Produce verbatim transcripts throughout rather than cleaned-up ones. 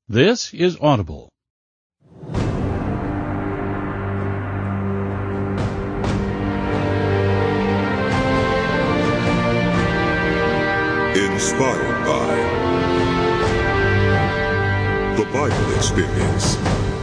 This is Audible. Inspired by The Bible Experience.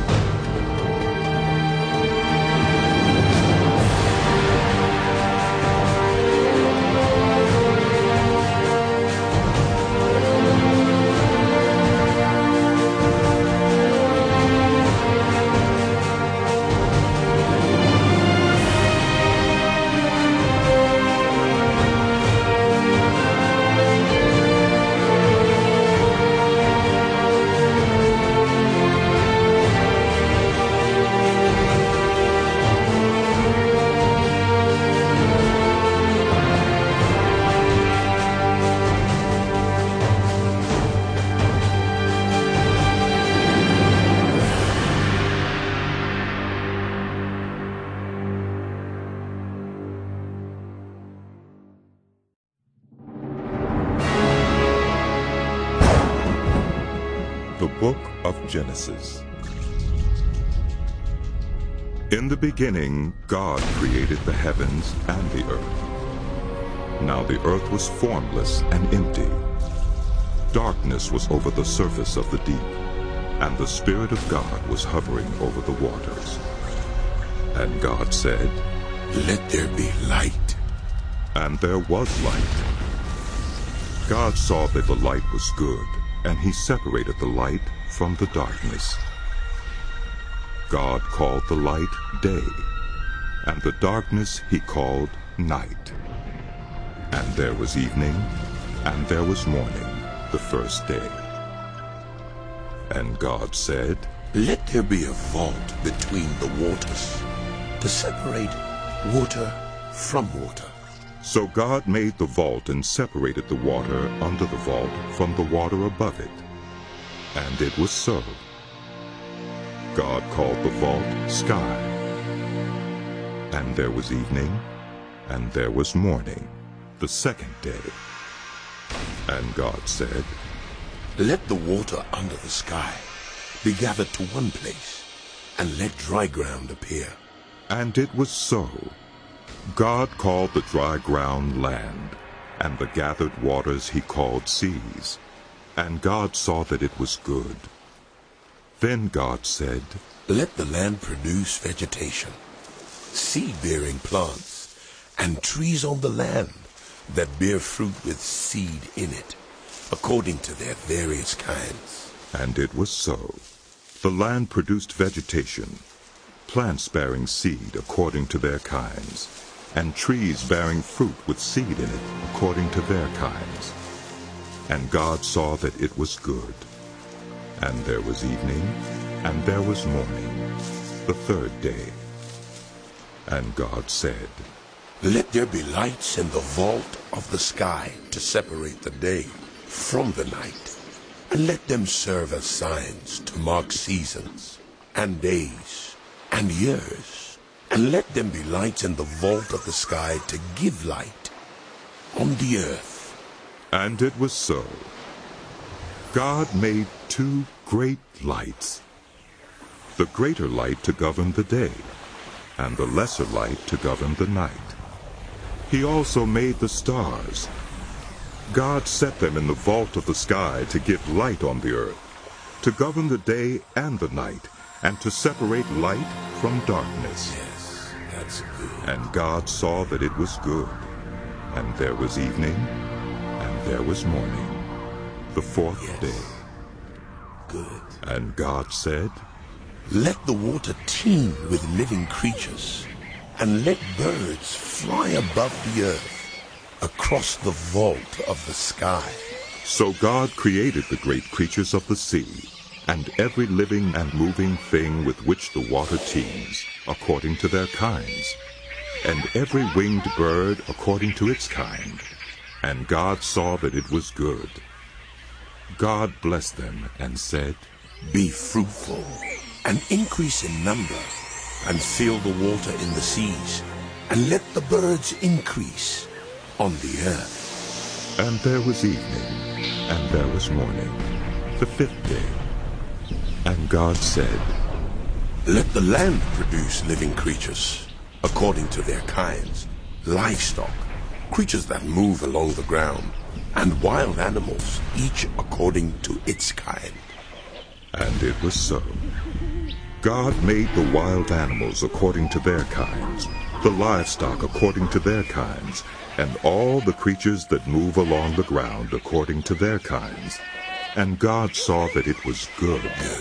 The Book of Genesis. In the beginning, God created the heavens and the earth. Now the earth was formless and empty. Darkness was over the surface of the deep, and the Spirit of God was hovering over the waters. And God said, "Let there be light." And there was light. God saw that the light was good, and he separated the light from the darkness. God called the light day, and the darkness he called night. And there was evening, and there was morning, the first day. And God said, "Let there be a vault between the waters, to separate water from water." So God made the vault and separated the water under the vault from the water above it. And it was so. God called the vault sky. And there was evening, and there was morning, the second day. And God said, "Let the water under the sky be gathered to one place, and let dry ground appear." And it was so. God called the dry ground land, and the gathered waters he called seas. And God saw that it was good. Then God said, "Let the land produce vegetation, seed-bearing plants, and trees on the land that bear fruit with seed in it, according to their various kinds." And it was so. The land produced vegetation, plants bearing seed according to their kinds, and trees bearing fruit with seed in it according to their kinds. And God saw that it was good. And there was evening, and there was morning, the third day. And God said, "Let there be lights in the vault of the sky to separate the day from the night, and let them serve as signs to mark seasons, and days, and years. And let them be lights in the vault of the sky to give light on the earth." And it was so. God made two great lights, the greater light to govern the day, and the lesser light to govern the night. He also made the stars. God set them in the vault of the sky to give light on the earth, to govern the day and the night, and to separate light from darkness. That's good. And God saw that it was good. And there was evening, and there was morning, the fourth Yes. day. Good. And God said, "Let the water teem with living creatures, and let birds fly above the earth, across the vault of the sky." So God created the great creatures of the sea, and every living and moving thing with which the water teems, according to their kinds, and every winged bird according to its kind. And God saw that it was good. God blessed them and said, "Be fruitful, and increase in number, and fill the water in the seas, and let the birds increase on the earth." And there was evening, and there was morning, the fifth day. And God said, Let the land produce living creatures, according to their kinds, livestock, creatures that move along the ground, and wild animals, each according to its kind. And it was so. God made the wild animals according to their kinds, the livestock according to their kinds, and all the creatures that move along the ground according to their kinds. And God saw that it was good.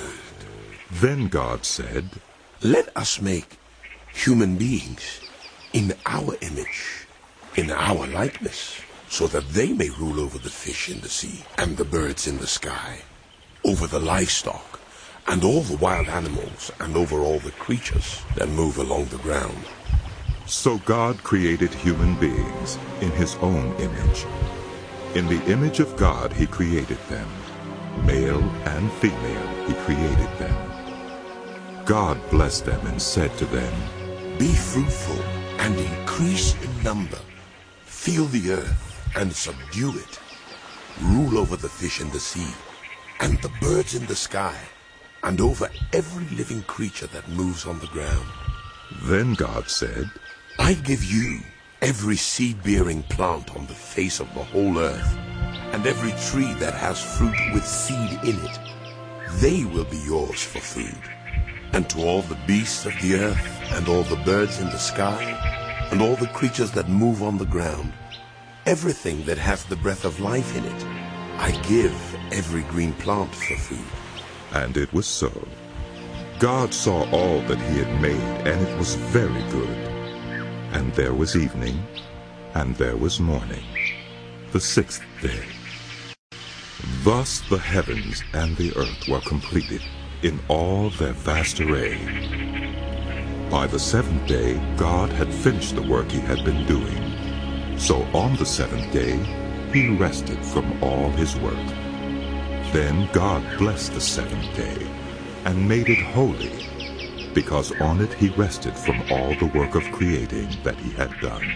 Then God said, Let us make human beings in our image, in our likeness, so that they may rule over the fish in the sea and the birds in the sky, over the livestock and all the wild animals, and over all the creatures that move along the ground. So God created human beings in his own image. In the image of God he created them. Male and female he created them. God blessed them and said to them, Be fruitful and increase in number. Fill the earth and subdue it. Rule over the fish in the sea and the birds in the sky, and over every living creature that moves on the ground. Then God said, I give you every seed-bearing plant on the face of the whole earth, and every tree that has fruit with seed in it. They will be yours for food. And to all the beasts of the earth, and all the birds in the sky, and all the creatures that move on the ground, everything that has the breath of life in it, I give every green plant for food. And it was so. God saw all that he had made, and it was very good. And there was evening, and there was morning, the sixth day. Thus the heavens and the earth were completed in all their vast array. By the seventh day God had finished the work he had been doing. So on the seventh day he rested from all his work. Then God blessed the seventh day and made it holy, because on it he rested from all the work of creating that he had done.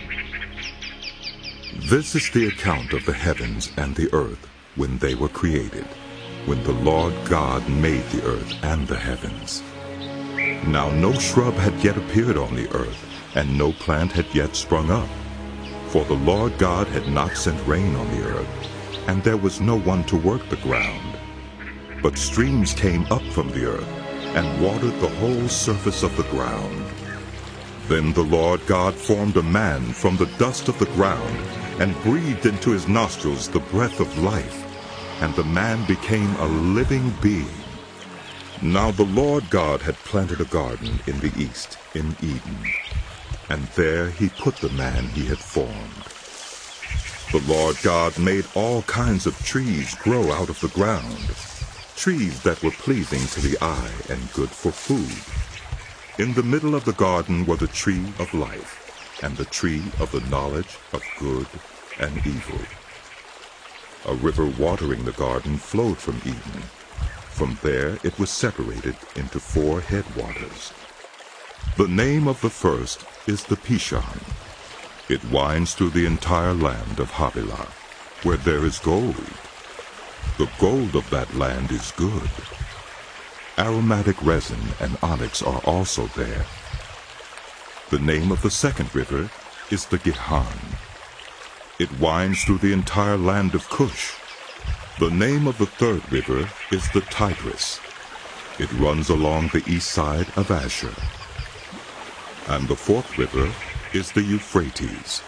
This is the account of the heavens and the earth when they were created, when the Lord God made the earth and the heavens. Now no shrub had yet appeared on the earth, and no plant had yet sprung up, for the Lord God had not sent rain on the earth, and there was no one to work the ground. But streams came up from the earth, and watered the whole surface of the ground. Then the Lord God formed a man from the dust of the ground, and breathed into his nostrils the breath of life, and the man became a living being. Now the Lord God had planted a garden in the east, in Eden, and there he put the man he had formed. The Lord God made all kinds of trees grow out of the ground, trees that were pleasing to the eye and good for food. In the middle of the garden were the tree of life, and the tree of the knowledge of good and evil. A river watering the garden flowed from Eden. From there it was separated into four headwaters. The name of the first is the Pishon. It winds through the entire land of Havilah, where there is gold. The gold of that land is good. Aromatic resin and onyx are also there. The name of the second river is the Gihon. It winds through the entire land of Cush. The name of the third river is the Tigris. It runs along the east side of Asher. And the fourth river is the Euphrates.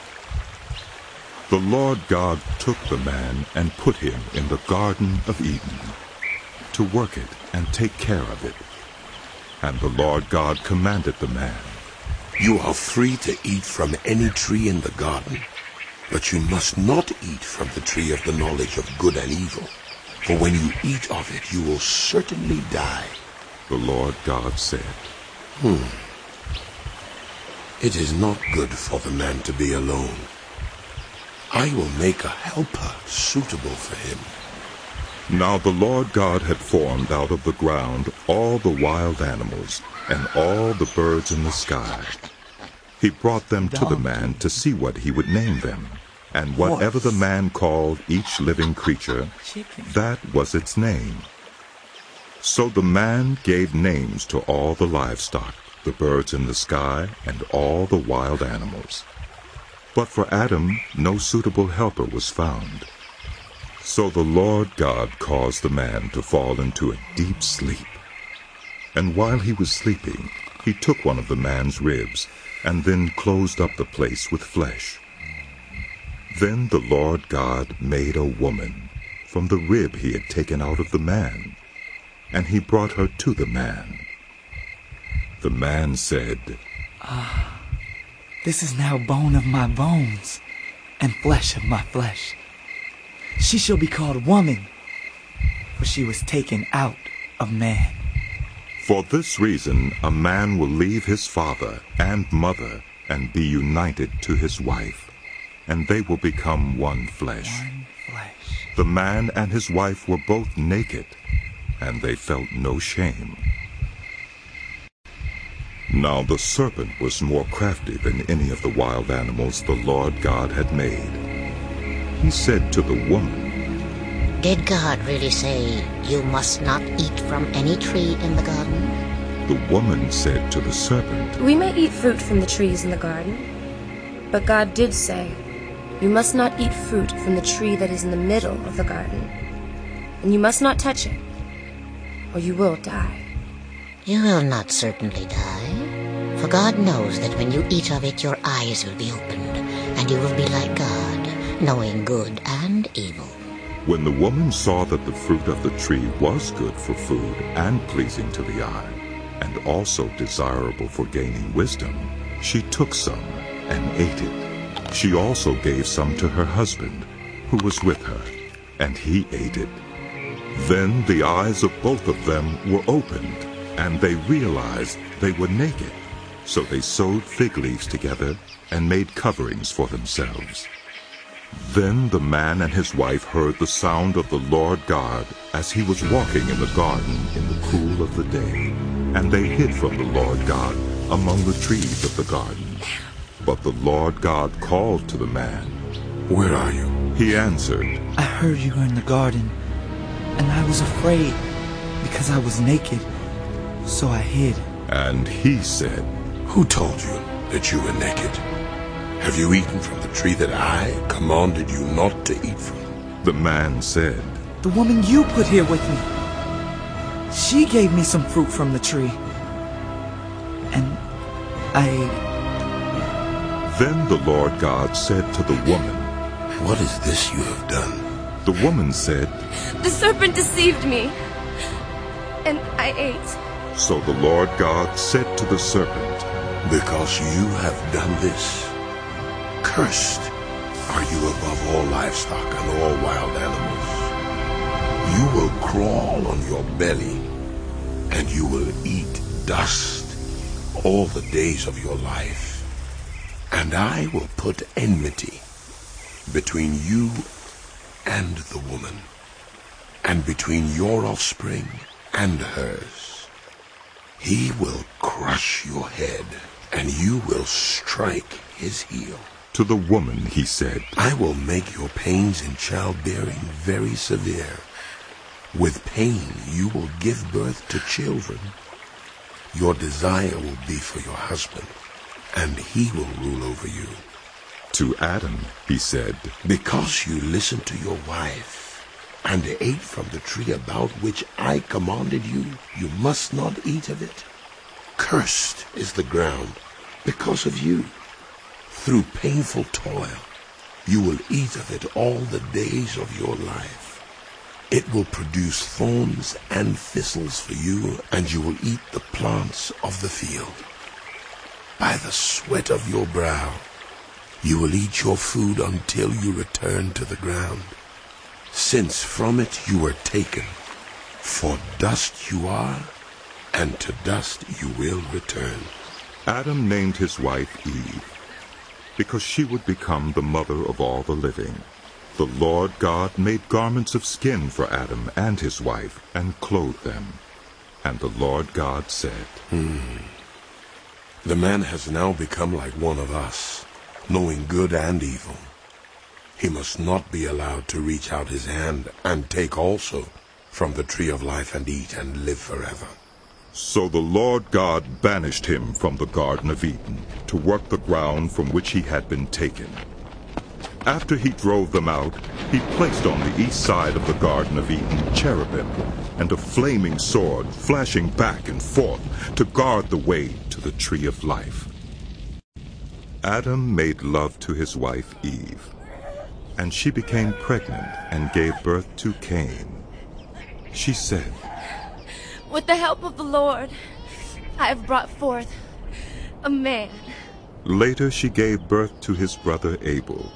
The Lord God took the man and put him in the Garden of Eden, to work it and take care of it. And the Lord God commanded the man, You are free to eat from any tree in the garden, but you must not eat from the tree of the knowledge of good and evil, for when you eat of it you will certainly die. The Lord God said, Hmm. It is not good for the man to be alone. I will make a helper suitable for him. Now the Lord God had formed out of the ground all the wild animals and all the birds in the sky. He brought them to the man to see what he would name them. And whatever the man called each living creature, that was its name. So the man gave names to all the livestock, the birds in the sky, and all the wild animals. But for Adam no suitable helper was found. So the Lord God caused the man to fall into a deep sleep. And while he was sleeping, he took one of the man's ribs, and then closed up the place with flesh. Then the Lord God made a woman from the rib he had taken out of the man, and he brought her to the man. The man said, Ah, this is now bone of my bones, and flesh of my flesh. She shall be called woman, for she was taken out of man. For this reason a man will leave his father and mother and be united to his wife, and they will become one flesh. One flesh. The man and his wife were both naked, and they felt no shame. Now the serpent was more crafty than any of the wild animals the Lord God had made. He said to the woman, Did God really say, you must not eat from any tree in the garden? The woman said to the serpent, We may eat fruit from the trees in the garden, but God did say, you must not eat fruit from the tree that is in the middle of the garden, and you must not touch it, or you will die. You will not certainly die, for God knows that when you eat of it, your eyes will be opened, and you will be like God, knowing good and evil. When the woman saw that the fruit of the tree was good for food and pleasing to the eye, and also desirable for gaining wisdom, she took some and ate it. She also gave some to her husband, who was with her, and he ate it. Then the eyes of both of them were opened, and they realized they were naked. So they sewed fig leaves together and made coverings for themselves. Then the man and his wife heard the sound of the Lord God as he was walking in the garden in the cool of the day. And they hid from the Lord God among the trees of the garden. But the Lord God called to the man. Where are you? He answered, I heard you were in the garden, and I was afraid, because I was naked, so I hid. And he said, Who told you that you were naked? Have you eaten from the tree that I commanded you not to eat from? The man said, The woman you put here with me, she gave me some fruit from the tree, and I ate. Then the Lord God said to the woman, What is this you have done? The woman said, The serpent deceived me, and I ate. So the Lord God said to the serpent, Because you have done this, cursed are you above all livestock and all wild animals. You will crawl on your belly, and you will eat dust all the days of your life. And I will put enmity between you and the woman, and between your offspring and hers. He will crush your head, and you will strike his heel. To the woman he said, I will make your pains in childbearing very severe. With pain you will give birth to children. Your desire will be for your husband, and he will rule over you. To Adam he said, Because you listened to your wife, and ate from the tree about which I commanded you, you must not eat of it. Cursed is the ground because of you. Through painful toil you will eat of it all the days of your life. It will produce thorns and thistles for you, and you will eat the plants of the field. By the sweat of your brow you will eat your food until you return to the ground, since from it you were taken. For dust you are, and to dust you will return. Adam named his wife Eve, because she would become the mother of all the living. The Lord God made garments of skin for Adam and his wife, and clothed them. And the Lord God said, Hmm. The man has now become like one of us, knowing good and evil. He must not be allowed to reach out his hand and take also from the tree of life and eat and live forever." So the Lord God banished him from the Garden of Eden to work the ground from which he had been taken. After he drove them out, he placed on the east side of the Garden of Eden cherubim and a flaming sword flashing back and forth to guard the way to the tree of life. Adam made love to his wife Eve, and she became pregnant and gave birth to Cain. She said, "With the help of the Lord, I have brought forth a man." Later she gave birth to his brother Abel.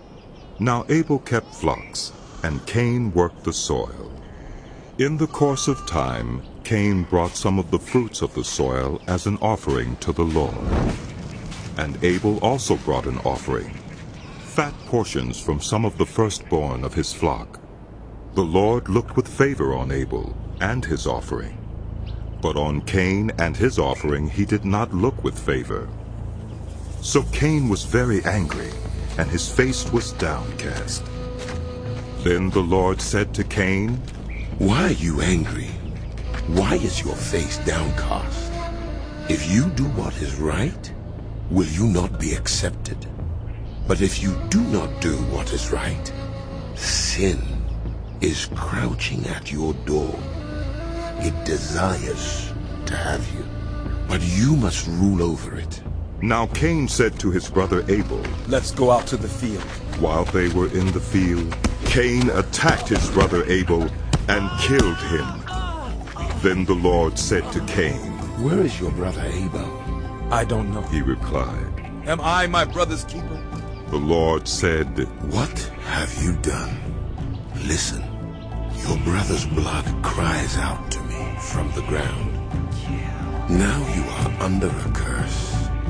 Now Abel kept flocks, and Cain worked the soil. In the course of time, Cain brought some of the fruits of the soil as an offering to the Lord. And Abel also brought an offering, fat portions from some of the firstborn of his flock. The Lord looked with favor on Abel and his offering, but on Cain and his offering he did not look with favor. So Cain was very angry, and his face was downcast. Then the Lord said to Cain, "Why are you angry? Why is your face downcast? If you do what is right, will you not be accepted? But if you do not do what is right, sin is crouching at your door. It desires to have you, but you must rule over it." Now Cain said to his brother Abel, "Let's go out to the field." While they were in the field, Cain attacked his brother Abel and killed him. Then the Lord said to Cain, "Where is your brother Abel?" "I don't know." He replied. "Am I my brother's keeper?" The Lord said, "What have you done? Listen, your brother's blood cries out to me from the ground. Now you are under a curse,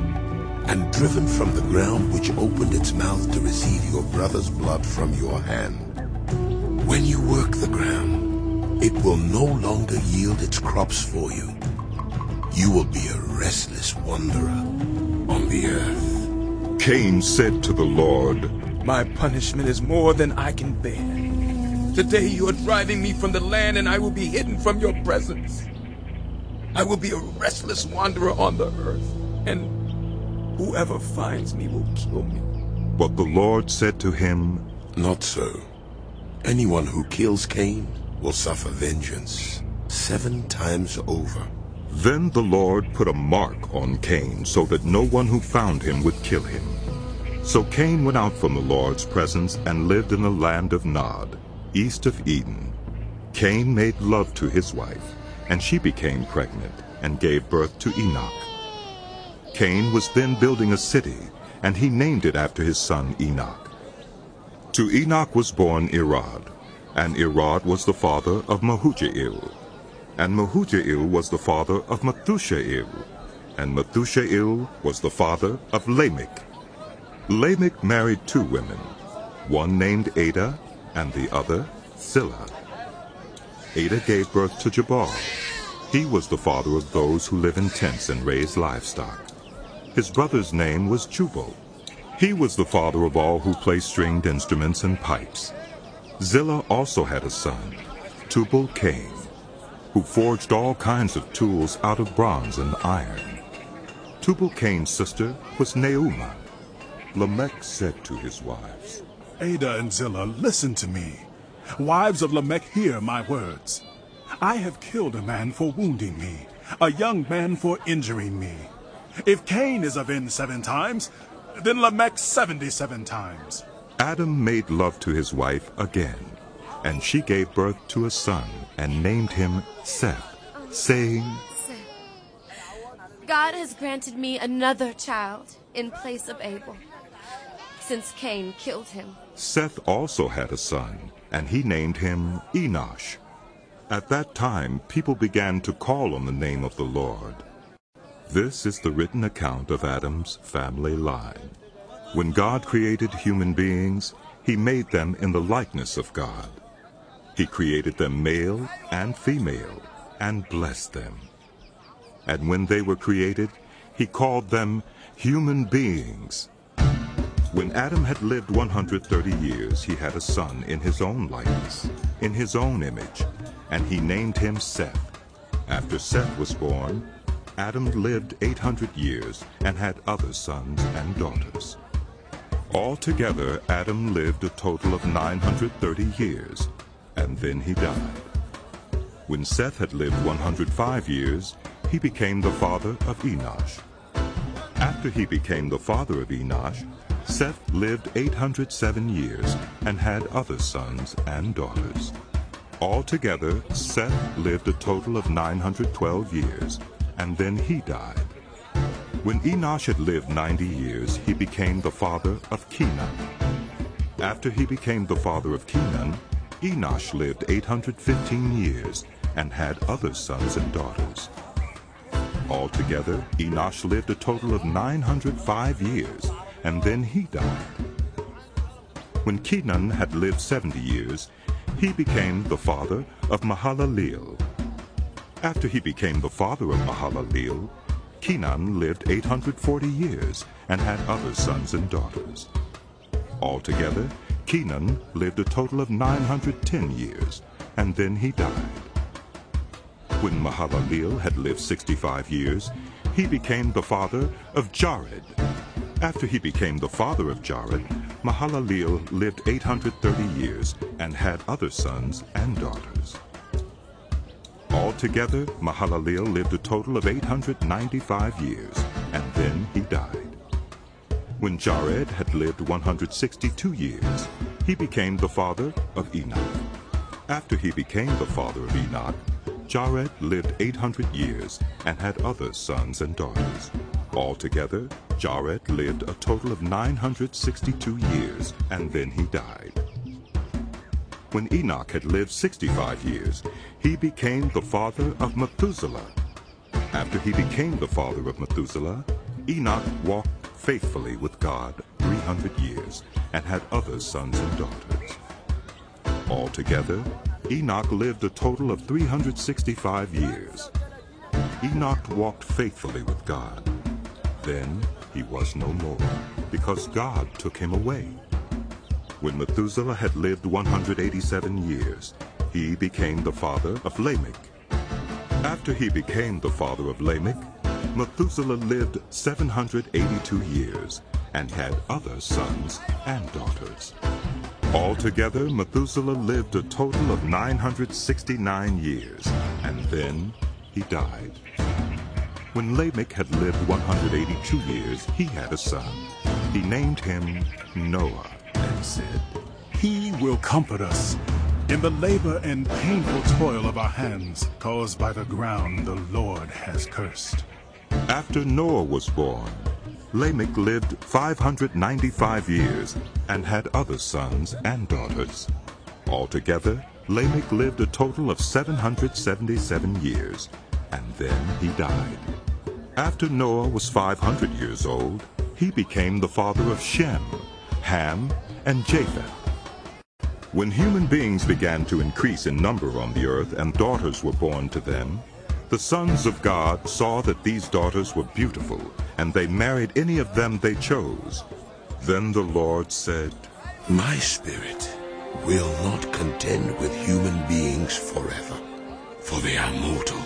and driven from the ground which opened its mouth to receive your brother's blood from your hand. When you work the ground, it will no longer yield its crops for you. You will be a restless wanderer on the earth." Cain said to the Lord, "My punishment is more than I can bear. Today you are driving me from the land, and I will be hidden from your presence. I will be a restless wanderer on the earth, and whoever finds me will kill me." But the Lord said to him, "Not so. Anyone who kills Cain will suffer vengeance seven times over." Then the Lord put a mark on Cain so that no one who found him would kill him. So Cain went out from the Lord's presence and lived in the land of Nod, east of Eden. Cain made love to his wife, and she became pregnant and gave birth to Enoch. Cain was then building a city, and he named it after his son Enoch. To Enoch was born Irad, and Irad was the father of Mehujael. And Mehujael was the father of Methushael, and Methushael was the father of Lamech. Lamech married two women, one named Ada and the other Zillah. Ada gave birth to Jabal. He was the father of those who live in tents and raise livestock. His brother's name was Jubal. He was the father of all who play stringed instruments and pipes. Zillah also had a son, Tubal-Cain, who forged all kinds of tools out of bronze and iron. Tubal-Cain's sister was Neumah. Lamech said to his wives, "Ada and Zillah, listen to me. Wives of Lamech, hear my words. I have killed a man for wounding me, a young man for injuring me. If Cain is avenged seven times, then Lamech seventy-seven times." Adam made love to his wife again, and she gave birth to a son and named him Seth, saying, God has granted me another child in place of Abel, since Cain killed him. Seth also had a son, and he named him Enosh. At that time, people began to call on the name of the Lord. This is the written account of Adam's family line. When God created human beings, he made them in the likeness of God. He created them male and female, and blessed them. And when they were created, he called them human beings. When Adam had lived one hundred thirty years, he had a son in his own likeness, in his own image, and he named him Seth. After Seth was born, Adam lived eight hundred years and had other sons and daughters. Altogether, Adam lived a total of nine hundred thirty years, and then he died. When Seth had lived one hundred five years, he became the father of Enosh. After he became the father of Enosh, Seth lived eight hundred seven years and had other sons and daughters. Altogether, Seth lived a total of nine hundred twelve years, and then he died. When Enosh had lived ninety years, he became the father of Kenan. After he became the father of Kenan, Enosh lived eight hundred fifteen years and had other sons and daughters. Altogether, Enosh lived a total of nine hundred five years, and then he died. When Kenan had lived seventy years, he became the father of Mahalaleel. After he became the father of Mahalaleel, Kenan lived eight hundred forty years and had other sons and daughters. Altogether, Kenan lived a total of nine hundred ten years, and then he died. When Mahalaleel had lived sixty-five years, he became the father of Jared. After he became the father of Jared, Mahalaleel lived eight hundred thirty years and had other sons and daughters. Altogether, Mahalaleel lived a total of eight hundred ninety-five years, and then he died. When Jared had lived one hundred sixty-two years, he became the father of Enoch. After he became the father of Enoch, Jared lived eight hundred years and had other sons and daughters. Altogether, Jared lived a total of nine hundred sixty-two years, and then he died. When Enoch had lived sixty-five years, he became the father of Methuselah. After he became the father of Methuselah, Enoch walked faithfully with God three hundred years and had other sons and daughters. Altogether, Enoch lived a total of three hundred sixty-five years. Enoch walked faithfully with God. Then he was no more, because God took him away. When Methuselah had lived one hundred eighty-seven years, he became the father of Lamech. After he became the father of Lamech, Methuselah lived seven hundred eighty-two years and had other sons and daughters. Altogether, Methuselah lived a total of nine hundred sixty-nine years, and then he died. When Lamech had lived one hundred eighty-two years, he had a son. He named him Noah, and said, He will comfort us in the labor and painful toil of our hands, caused by the ground the Lord has cursed. After Noah was born, Lamech lived five hundred ninety-five years and had other sons and daughters. Altogether, Lamech lived a total of seven hundred seventy-seven years, and then he died. After Noah was five hundred years old, he became the father of Shem, Ham, and Japheth. When human beings began to increase in number on the earth and daughters were born to them, the sons of God saw that these daughters were beautiful, and they married any of them they chose. Then the Lord said, My spirit will not contend with human beings forever, for they are mortal.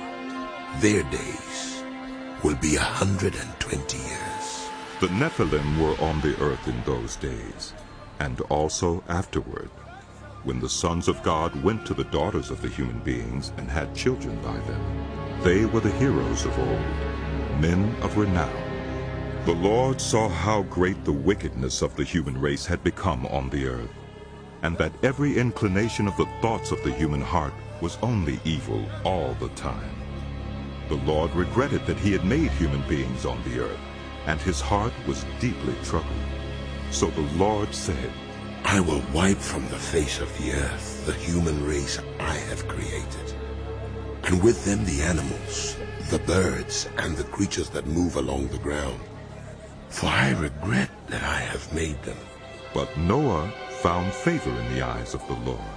Their days will be a hundred and twenty years. The Nephilim were on the earth in those days, and also afterward, when the sons of God went to the daughters of the human beings and had children by them. They were the heroes of old, men of renown. The Lord saw how great the wickedness of the human race had become on the earth, and that every inclination of the thoughts of the human heart was only evil all the time. The Lord regretted that he had made human beings on the earth, and his heart was deeply troubled. So the Lord said, I will wipe from the face of the earth the human race I have created, and with them the animals, the birds, and the creatures that move along the ground. For I regret that I have made them. But Noah found favor in the eyes of the Lord.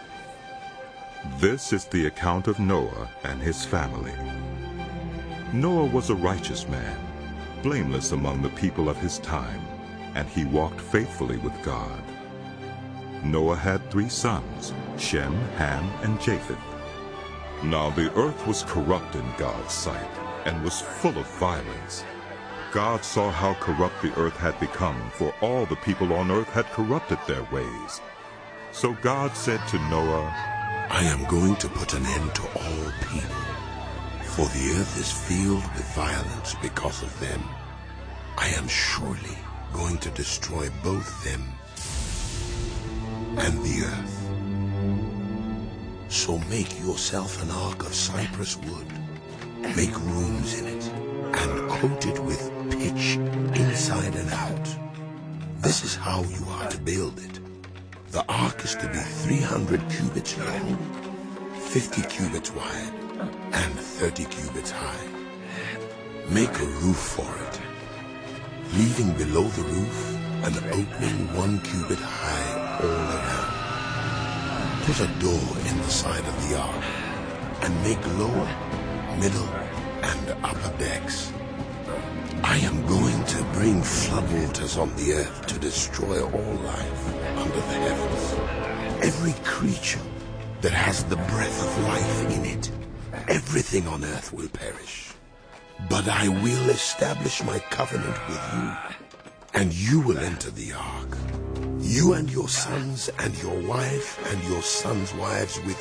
This is the account of Noah and his family. Noah was a righteous man, blameless among the people of his time, and he walked faithfully with God. Noah had three sons, Shem, Ham, and Japheth. Now the earth was corrupt in God's sight, and was full of violence. God saw how corrupt the earth had become, for all the people on earth had corrupted their ways. So God said to Noah, I am going to put an end to all people, for the earth is filled with violence because of them. I am surely going to destroy both them and the earth. So make yourself an ark of cypress wood. Make rooms in it, and coat it with pitch inside and out. This is how you are to build it. The ark is to be three hundred cubits long, fifty cubits wide, and thirty cubits high. Make a roof for it, leaving below the roof an opening one cubit high all around. Put a door in the side of the ark, and make lower, middle, and upper decks. I am going to bring floodwaters on the earth to destroy all life under the heavens. Every creature that has the breath of life in it, everything on earth will perish. But I will establish my covenant with you, and you will enter the ark, you and your sons and your wife and your sons' wives with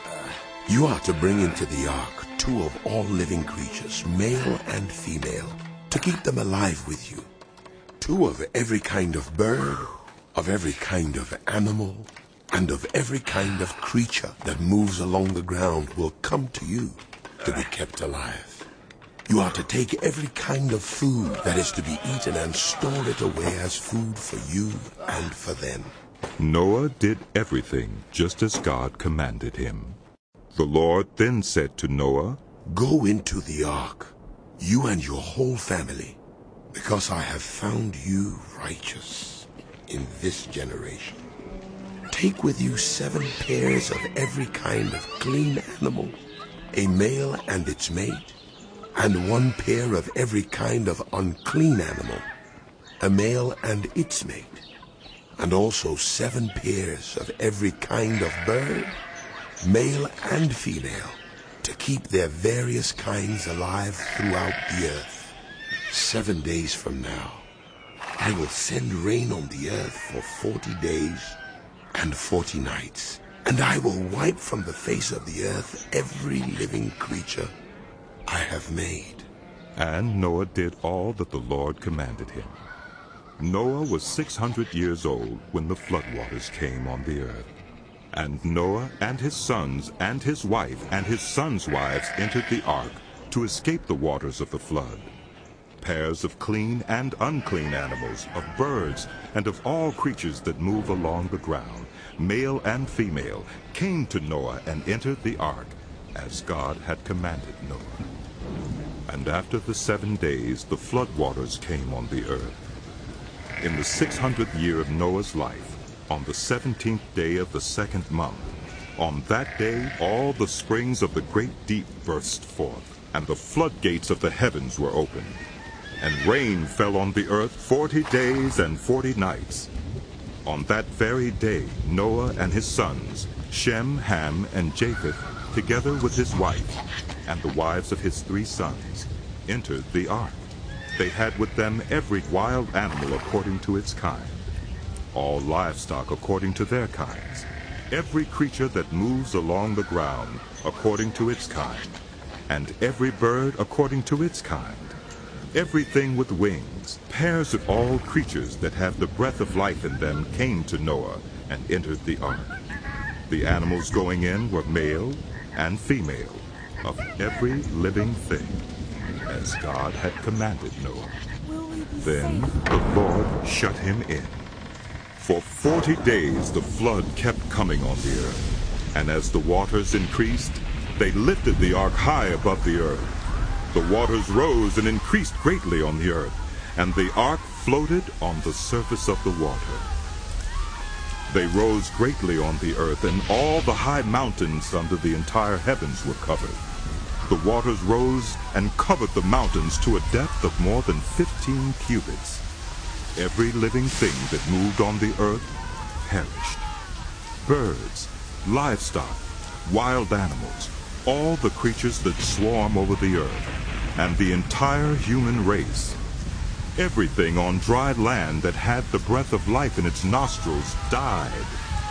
you. You are to bring into the ark two of all living creatures, male and female, to keep them alive with you. Two of every kind of bird, of every kind of animal, and of every kind of creature that moves along the ground will come to you to be kept alive. You are to take every kind of food that is to be eaten and store it away as food for you and for them. Noah did everything just as God commanded him. The Lord then said to Noah, Go into the ark, you and your whole family, because I have found you righteous in this generation. Take with you seven pairs of every kind of clean animal, a male and its mate, and one pair of every kind of unclean animal, a male and its mate, and also seven pairs of every kind of bird, male and female, to keep their various kinds alive throughout the earth. Seven days from now, I will send rain on the earth for forty days and forty nights, and I will wipe from the face of the earth every living creature I have made. And Noah did all that the Lord commanded him. Noah was six hundred years old when the floodwaters came on the earth. And Noah and his sons and his wife and his sons' wives entered the ark to escape the waters of the flood. Pairs of clean and unclean animals, of birds, and of all creatures that move along the ground, male and female, came to Noah and entered the ark, as God had commanded Noah. And after the seven days the floodwaters came on the earth. In the six hundredth year of Noah's life, on the seventeenth day of the second month, on that day all the springs of the great deep burst forth, and the floodgates of the heavens were opened. And rain fell on the earth forty days and forty nights. On that very day Noah and his sons, Shem, Ham, and Japheth, together with his wife, and the wives of his three sons, entered the ark. They had with them every wild animal according to its kind, all livestock according to their kinds, every creature that moves along the ground according to its kind, and every bird according to its kind, everything with wings. Pairs of all creatures that have the breath of life in them came to Noah and entered the ark. The animals going in were male and female, of every living thing, as God had commanded Noah. Then the Lord shut him in. For forty days the flood kept coming on the earth, and as the waters increased, they lifted the ark high above the earth. The waters rose and increased greatly on the earth, and the ark floated on the surface of the water. They rose greatly on the earth, and all the high mountains under the entire heavens were covered. The waters rose and covered the mountains to a depth of more than fifteen cubits. Every living thing that moved on the earth perished. Birds, livestock, wild animals, all the creatures that swarm over the earth, and the entire human race. Everything on dry land that had the breath of life in its nostrils died.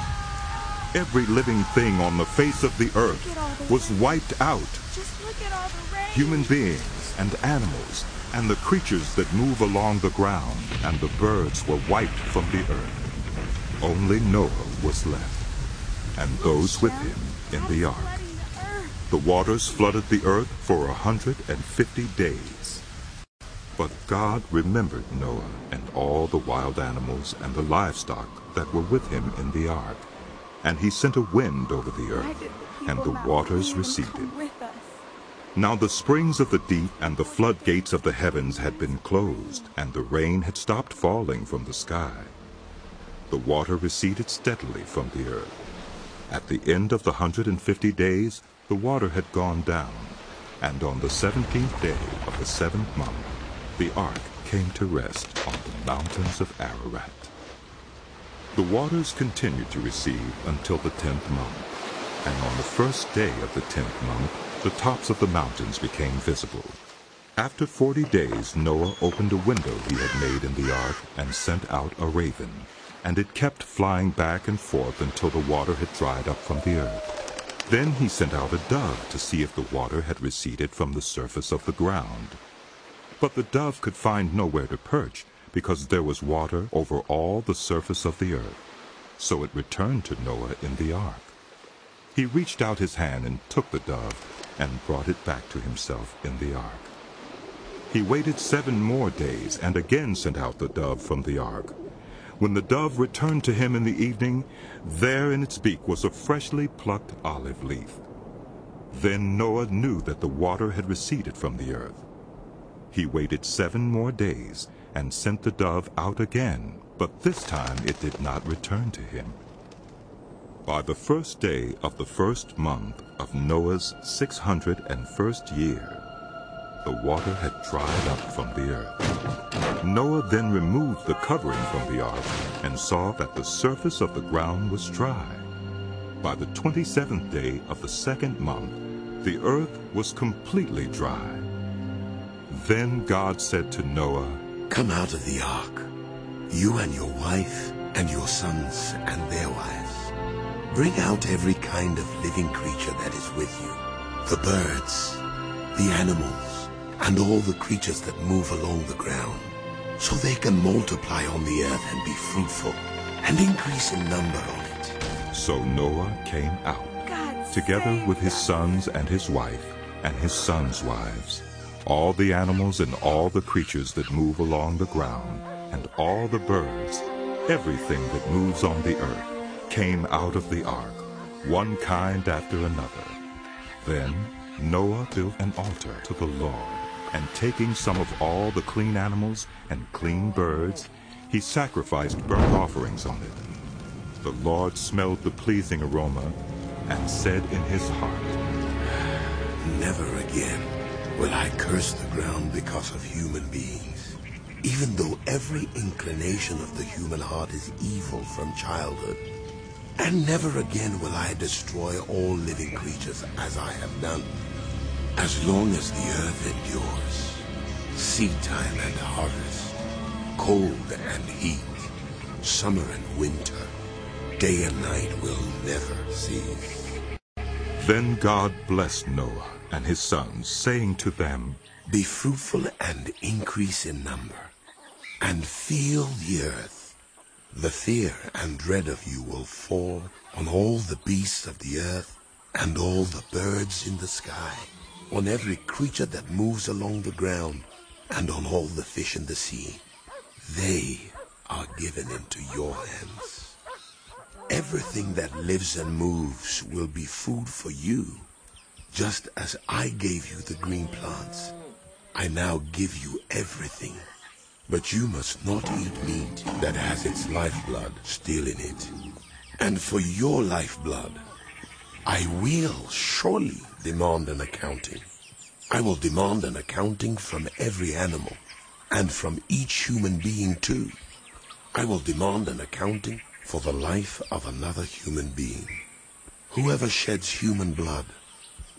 Every living thing on the face of the earth was wiped out. Just look at all the rain. Human beings and animals and the creatures that move along the ground and the birds were wiped from the earth. Only Noah was left, and those with him in the ark. The waters flooded the earth for a hundred and fifty days. But God remembered Noah and all the wild animals and the livestock that were with him in the ark. And he sent a wind over the earth, and the waters receded. Now the springs of the deep and the floodgates of the heavens had been closed, and the rain had stopped falling from the sky. The water receded steadily from the earth. At the end of the hundred and fifty days, the water had gone down, and on the seventeenth day of the seventh month, the ark came to rest on the mountains of Ararat. The waters continued to recede until the tenth month, and on the first day of the tenth month, the tops of the mountains became visible. After forty days, Noah opened a window he had made in the ark and sent out a raven, and it kept flying back and forth until the water had dried up from the earth. Then he sent out a dove to see if the water had receded from the surface of the ground. But the dove could find nowhere to perch, because there was water over all the surface of the earth. So it returned to Noah in the ark. He reached out his hand and took the dove, and brought it back to himself in the ark. He waited seven more days, and again sent out the dove from the ark. When the dove returned to him in the evening, there in its beak was a freshly plucked olive leaf. Then Noah knew that the water had receded from the earth. He waited seven more days, and sent the dove out again, but this time it did not return to him. By the first day of the first month of Noah's six hundred and first year, the water had dried up from the earth. Noah then removed the covering from the ark and saw that the surface of the ground was dry. By the twenty-seventh day of the second month, the earth was completely dry. Then God said to Noah, "Come out of the ark, you and your wife and your sons and their wives. Bring out every kind of living creature that is with you, the birds, the animals, and all the creatures that move along the ground, so they can multiply on the earth and be fruitful and increase in number on it." So Noah came out, together with his sons and his wife and his sons' wives, all the animals and all the creatures that move along the ground, and all the birds, everything that moves on the earth, came out of the ark, one kind after another. Then Noah built an altar to the Lord, and taking some of all the clean animals and clean birds, he sacrificed burnt offerings on it. The Lord smelled the pleasing aroma, and said in his heart, "Never again will I curse the ground because of human beings, even though every inclination of the human heart is evil from childhood. And never again will I destroy all living creatures as I have done. As long as the earth endures, seed time and harvest, cold and heat, summer and winter, day and night will never cease." Then God blessed Noah and his sons, saying to them, "Be fruitful and increase in number, and fill the earth. The fear and dread of you will fall on all the beasts of the earth and all the birds in the sky, on every creature that moves along the ground, and on all the fish in the sea. They are given into your hands. Everything that lives and moves will be food for you. Just as I gave you the green plants, I now give you everything. But you must not eat meat that has its lifeblood still in it. And for your lifeblood, I will surely demand an accounting. I will demand an accounting from every animal, and from each human being too. I will demand an accounting for the life of another human being. Whoever sheds human blood,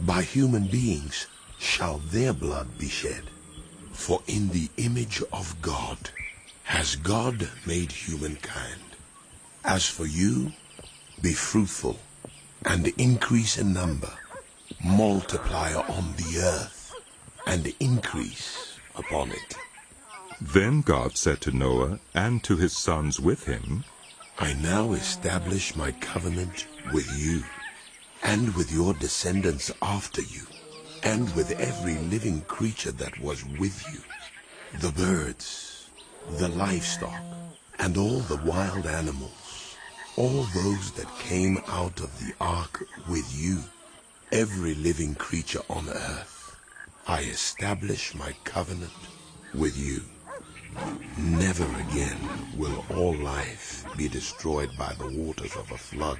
By human beings shall their blood be shed. For in the image of God has God made humankind. As for you, be fruitful, and increase in number. Multiply on the earth, and increase upon it. Then God said to Noah and to his sons with him, I now establish my covenant with you, and with your descendants after you, and with every living creature that was with you, the birds, the livestock, and all the wild animals, all those that came out of the ark with you, every living creature on earth. I establish my covenant with you. Never again will all life be destroyed by the waters of a flood.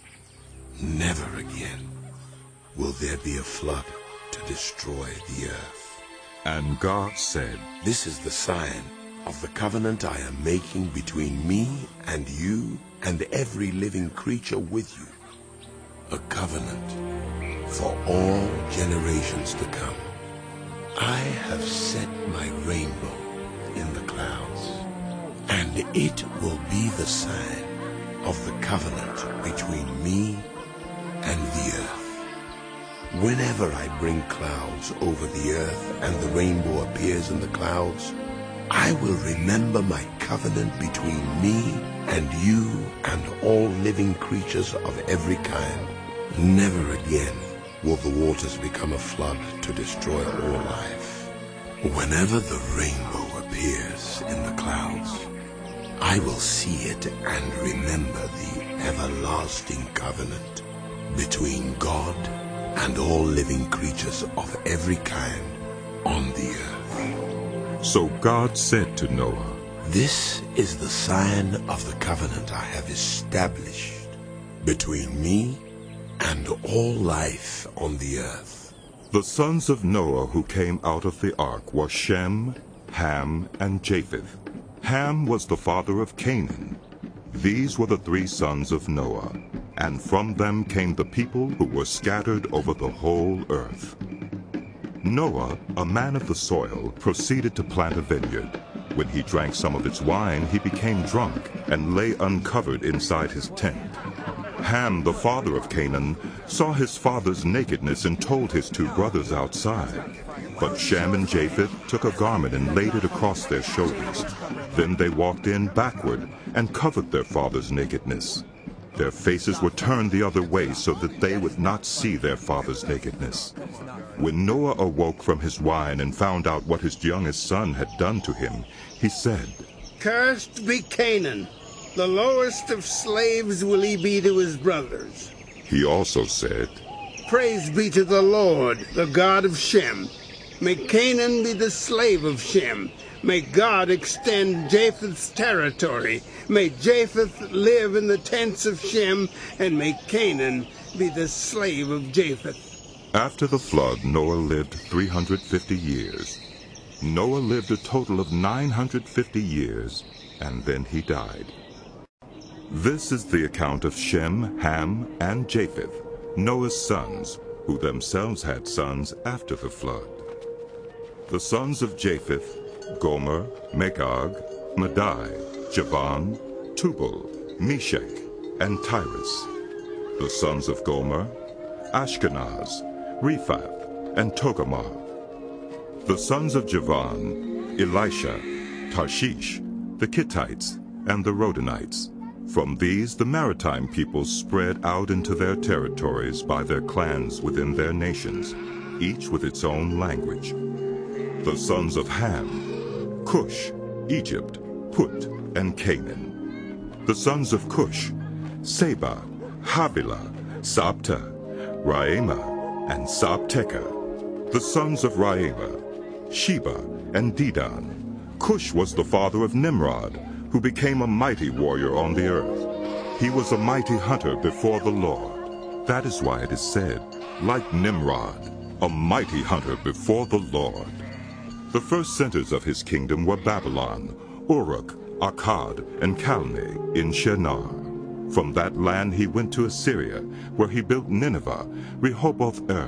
Never again will there be a flood to destroy the earth. And God said, This is the sign of the covenant I am making between me and you and every living creature with you, a covenant for all generations to come. I have set my rainbow in the clouds, and it will be the sign of the covenant between me and the earth. Whenever I bring clouds over the earth and the rainbow appears in the clouds, I will remember my covenant between me and you and all living creatures of every kind. Never again will the waters become a flood to destroy all life. Whenever the rainbow appears in the clouds, I will see it and remember the everlasting covenant between God and all living creatures of every kind on the earth. So God said to Noah, This is the sign of the covenant I have established between me and all life on the earth. The sons of Noah who came out of the ark were Shem, Ham, and Japheth. Ham was the father of Canaan. These were the three sons of Noah, and from them came the people who were scattered over the whole earth. Noah, a man of the soil, proceeded to plant a vineyard. When he drank some of its wine, he became drunk and lay uncovered inside his tent. Ham, the father of Canaan, saw his father's nakedness and told his two brothers outside. But Shem and Japheth took a garment and laid it across their shoulders. Then they walked in backward and covered their father's nakedness. Their faces were turned the other way so that they would not see their father's nakedness. When Noah awoke from his wine and found out what his youngest son had done to him, he said, Cursed be Canaan. The lowest of slaves will he be to his brothers. He also said, Praise be to the Lord, the God of Shem. May Canaan be the slave of Shem. May God extend Japheth's territory. May Japheth live in the tents of Shem, and may Canaan be the slave of Japheth. After the flood, Noah lived three hundred fifty years. Noah lived a total of nine hundred fifty years, and then he died. This is the account of Shem, Ham, and Japheth, Noah's sons, who themselves had sons after the flood. The sons of Japheth, Gomer, Magog, Madai, Javan, Tubal, Meshech, and Tyrus. The sons of Gomer, Ashkenaz, Riphath, and Togarmah. The sons of Javan, Elisha, Tarshish, the Kittites, and the Rodanites. From these the maritime peoples spread out into their territories by their clans within their nations, each with its own language. The sons of Ham, Cush, Egypt, Put, and Canaan. The sons of Cush, Seba, Havilah, Sabta, Raama, and Sabteka. The sons of Raama, Sheba, and Dedan. Cush was the father of Nimrod, who became a mighty warrior on the earth. He was a mighty hunter before the Lord. That is why it is said, like Nimrod, a mighty hunter before the Lord. The first centers of his kingdom were Babylon, Uruk, Akkad, and Calneh in Shinar. From that land he went to Assyria, where he built Nineveh, Rehoboth-er,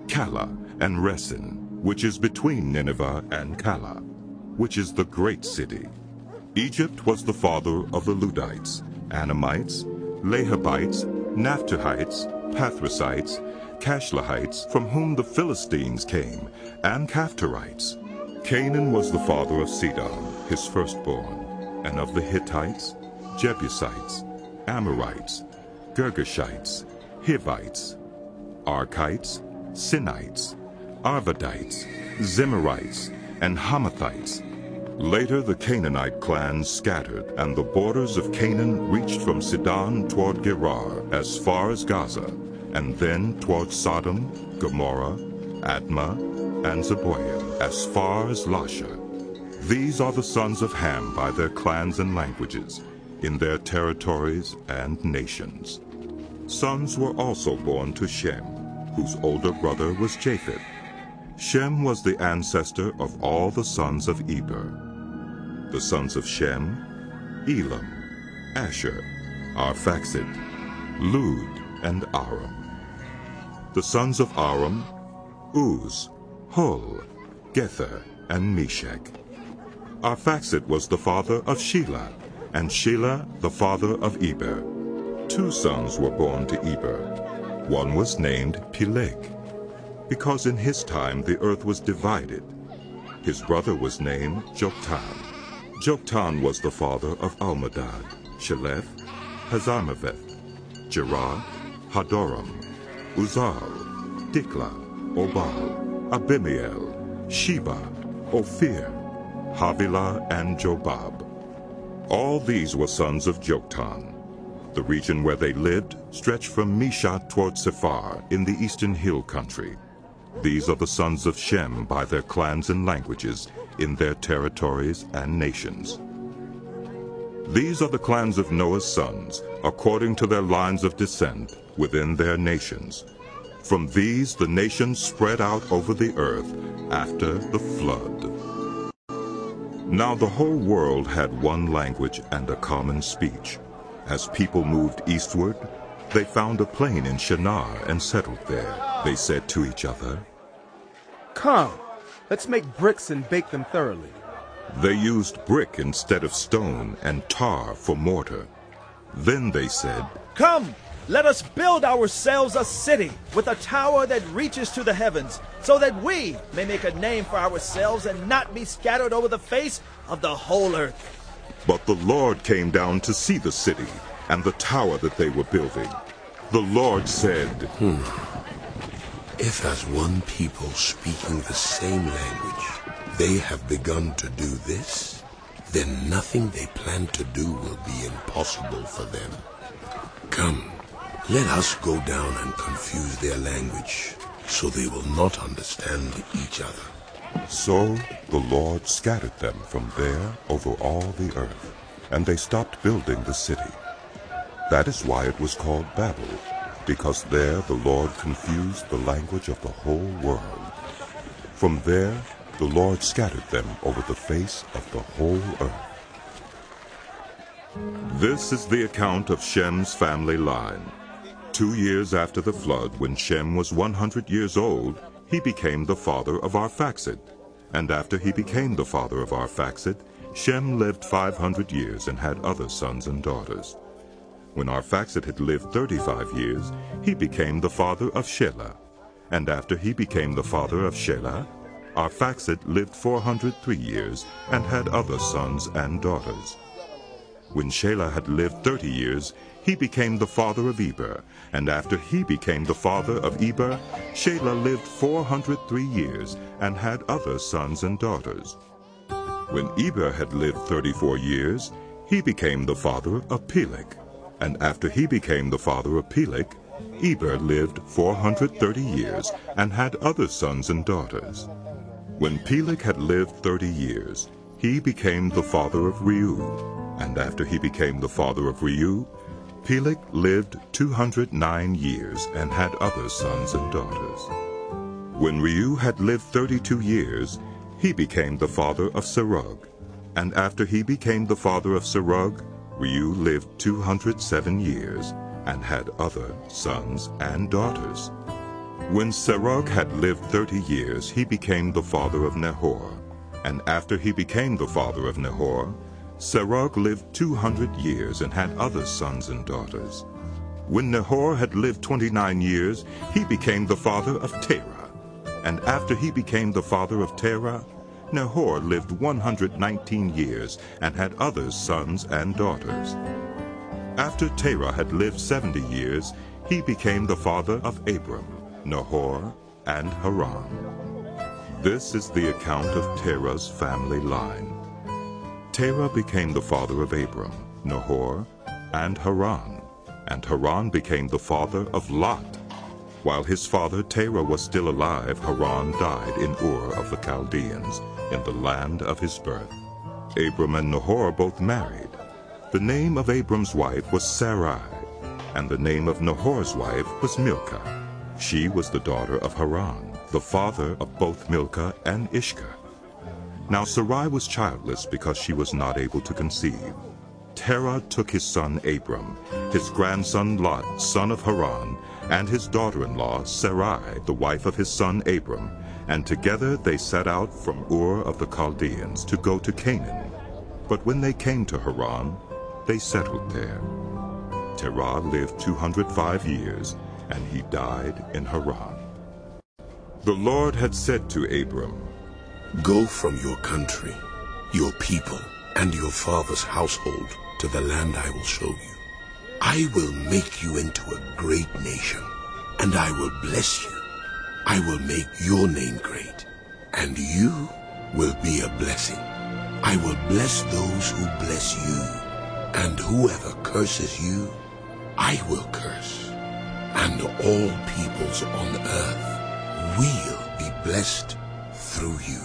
Calah, and Resen, which is between Nineveh and Calah, which is the great city. Egypt was the father of the Ludites, Anamites, Lehabites, Naphtuhites, Pathrusites, Cashlahites, from whom the Philistines came, and Caphtorites. Canaan was the father of Sidon, his firstborn, and of the Hittites, Jebusites, Amorites, Girgashites, Hivites, Archites, Sinites, Arvadites, Zemarites, and Hamathites. Later the Canaanite clans scattered, and the borders of Canaan reached from Sidon toward Gerar as far as Gaza, and then toward Sodom, Gomorrah, Admah, and Zeboiim, as far as Lasha. These are the sons of Ham by their clans and languages, in their territories and nations. Sons were also born to Shem, whose older brother was Japheth. Shem was the ancestor of all the sons of Eber. The sons of Shem: Elam, Asher, Arphaxad, Lud, and Aram. The sons of Aram: Uz, Hul, Gether, and Meshech. Arphaxad was the father of Shelah, and Shelah the father of Eber. Two sons were born to Eber. One was named Peleg, because in his time the earth was divided. His brother was named Joktan. Joktan was the father of Almadad, Shelef, Hazarmaveth, Jerah, Hadoram, Uzal, Dikla, Obal, Abimael, Sheba, Ophir, Havilah, and Jobab. All these were sons of Joktan. The region where they lived stretched from Mesha toward Sephar in the eastern hill country. These are the sons of Shem by their clans and languages, in their territories and nations. These are the clans of Noah's sons, according to their lines of descent, within their nations. From these the nations spread out over the earth after the flood. Now the whole world had one language and a common speech. As people moved eastward, they found a plain in Shinar and settled there. They said to each other, "Come, let's make bricks and bake them thoroughly." They used brick instead of stone and tar for mortar. Then they said, "Come, let us build ourselves a city with a tower that reaches to the heavens, so that we may make a name for ourselves and not be scattered over the face of the whole earth." But the Lord came down to see the city and the tower that they were building. The Lord said, hmm. If as one people speaking the same language, they have begun to do this, then nothing they plan to do will be impossible for them. Come, let us go down and confuse their language, so they will not understand each other. So the Lord scattered them from there over all the earth, and they stopped building the city. That is why it was called Babel, because there the Lord confused the language of the whole world. From there the Lord scattered them over the face of the whole earth. This is the account of Shem's family line. Two years after the flood, when Shem was one hundred years old, he became the father of Arphaxad. And after he became the father of Arphaxad, Shem lived five hundred years and had other sons and daughters. When Arphaxad had lived thirty-five years, he became the father of Shelah. And after he became the father of Shelah, Arphaxad lived four hundred three years and had other sons and daughters. When Shelah had lived thirty years, he became the father of Eber, and after he became the father of Eber, Shelah lived four hundred three years and had other sons and daughters. When Eber had lived thirty-four years, he became the father of Peleg, and after he became the father of Peleg, Eber lived four hundred thirty years and had other sons and daughters. When Peleg had lived thirty years, he became the father of Reu, and after he became the father of Reu, Peleg lived two hundred nine years and had other sons and daughters. When Reu had lived thirty-two years, he became the father of Serug, and after he became the father of Serug, Reu lived two hundred seven years and had other sons and daughters. When Serug had lived thirty years, he became the father of Nahor. And after he became the father of Nahor, Serug lived two hundred years and had other sons and daughters. When Nahor had lived twenty-nine years, he became the father of Terah. And after he became the father of Terah, Nahor lived one hundred nineteen years and had other sons and daughters. After Terah had lived seventy years, he became the father of Abram, Nahor, and Haran. This is the account of Terah's family line. Terah became the father of Abram, Nahor, and Haran, and Haran became the father of Lot. While his father Terah was still alive, Haran died in Ur of the Chaldeans, in the land of his birth. Abram and Nahor both married. The name of Abram's wife was Sarai, and the name of Nahor's wife was Milcah. She was the daughter of Haran, the father of both Milcah and Ishka. Now Sarai was childless because she was not able to conceive. Terah took his son Abram, his grandson Lot, son of Haran, and his daughter-in-law Sarai, the wife of his son Abram, and together they set out from Ur of the Chaldeans to go to Canaan. But when they came to Haran, they settled there. Terah lived two hundred five years, and he died in Haran. The Lord had said to Abram, "Go from your country, your people, and your father's household to the land I will show you. I will make you into a great nation, and I will bless you. I will make your name great, and you will be a blessing. I will bless those who bless you, and whoever curses you, I will curse. And all peoples on earth will be blessed through you."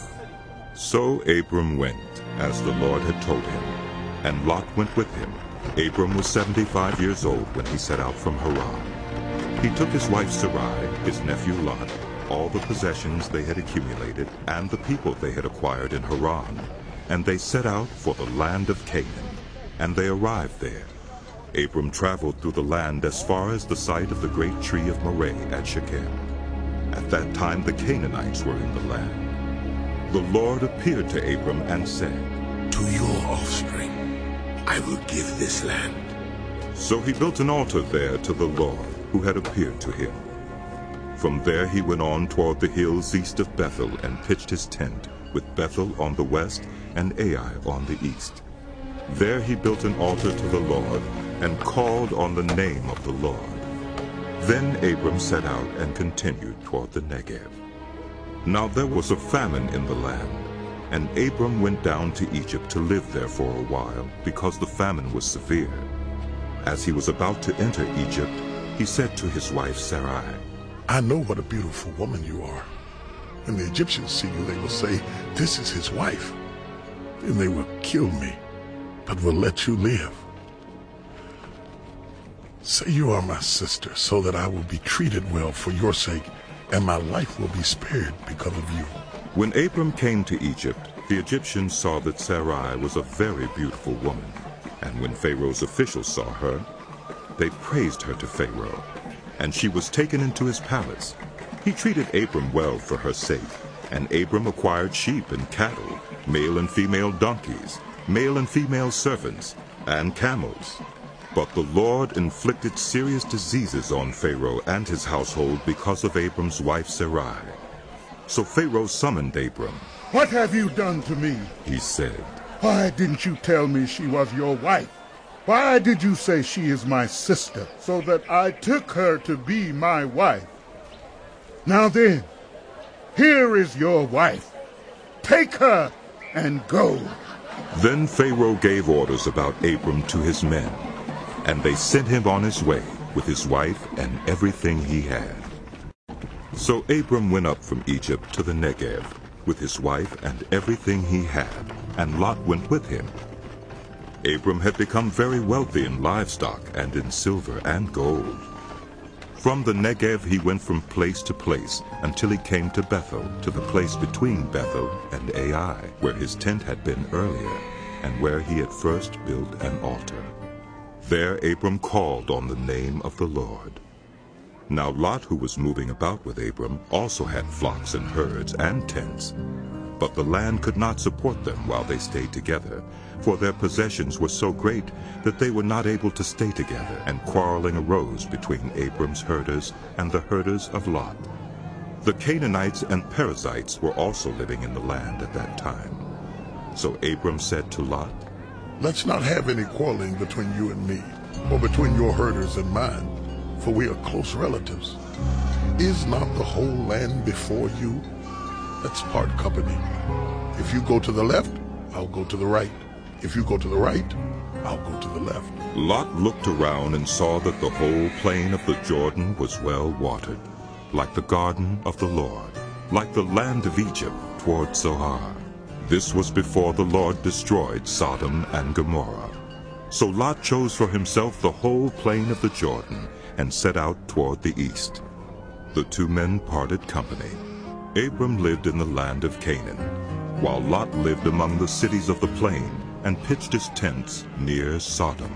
So Abram went, as the Lord had told him, and Lot went with him. Abram was seventy-five years old when he set out from Haran. He took his wife Sarai, his nephew Lot, all the possessions they had accumulated, and the people they had acquired in Haran, and they set out for the land of Canaan, and they arrived there. Abram traveled through the land as far as the site of the great tree of Moreh at Shechem. At that time the Canaanites were in the land. The Lord appeared to Abram and said, "To your offspring I will give this land." So he built an altar there to the Lord, who had appeared to him. From there he went on toward the hills east of Bethel and pitched his tent, with Bethel on the west and Ai on the east. There he built an altar to the Lord and called on the name of the Lord. Then Abram set out and continued toward the Negev. Now there was a famine in the land, and Abram went down to Egypt to live there for a while, because the famine was severe. As he was about to enter Egypt, he said to his wife Sarai, "I know what a beautiful woman you are. When the Egyptians see you, they will say, 'This is his wife.' Then they will kill me, but will let you live. Say you are my sister, so that I will be treated well for your sake, and my life will be spared because of you." When Abram came to Egypt, the Egyptians saw that Sarai was a very beautiful woman. And when Pharaoh's officials saw her, they praised her to Pharaoh, and she was taken into his palace. He treated Abram well for her sake, and Abram acquired sheep and cattle, male and female donkeys, male and female servants, and camels. But the Lord inflicted serious diseases on Pharaoh and his household because of Abram's wife Sarai. So Pharaoh summoned Abram. "What have you done to me?" he said. "Why didn't you tell me she was your wife? Why did you say she is my sister, so that I took her to be my wife? Now then, here is your wife. Take her and go." Then Pharaoh gave orders about Abram to his men, and they sent him on his way with his wife and everything he had. So Abram went up from Egypt to the Negev with his wife and everything he had, and Lot went with him. Abram had become very wealthy in livestock and in silver and gold. From the Negev he went from place to place until he came to Bethel, to the place between Bethel and Ai, where his tent had been earlier, and where he had first built an altar. There Abram called on the name of the Lord. Now Lot, who was moving about with Abram, also had flocks and herds and tents. But the land could not support them while they stayed together, for their possessions were so great that they were not able to stay together, and quarreling arose between Abram's herders and the herders of Lot. The Canaanites and Perizzites were also living in the land at that time. So Abram said to Lot, Let's not have any quarreling between you and me, or between your herders and mine, for we are close relatives. Is not the whole land before you? Let's part company. If you go to the left, I'll go to the right. If you go to the right, I'll go to the left. Lot looked around and saw that the whole plain of the Jordan was well watered, like the garden of the Lord, like the land of Egypt toward Zoar. This was before the Lord destroyed Sodom and Gomorrah. So Lot chose for himself the whole plain of the Jordan and set out toward the east. The two men parted company. Abram lived in the land of Canaan, while Lot lived among the cities of the plain and pitched his tents near Sodom.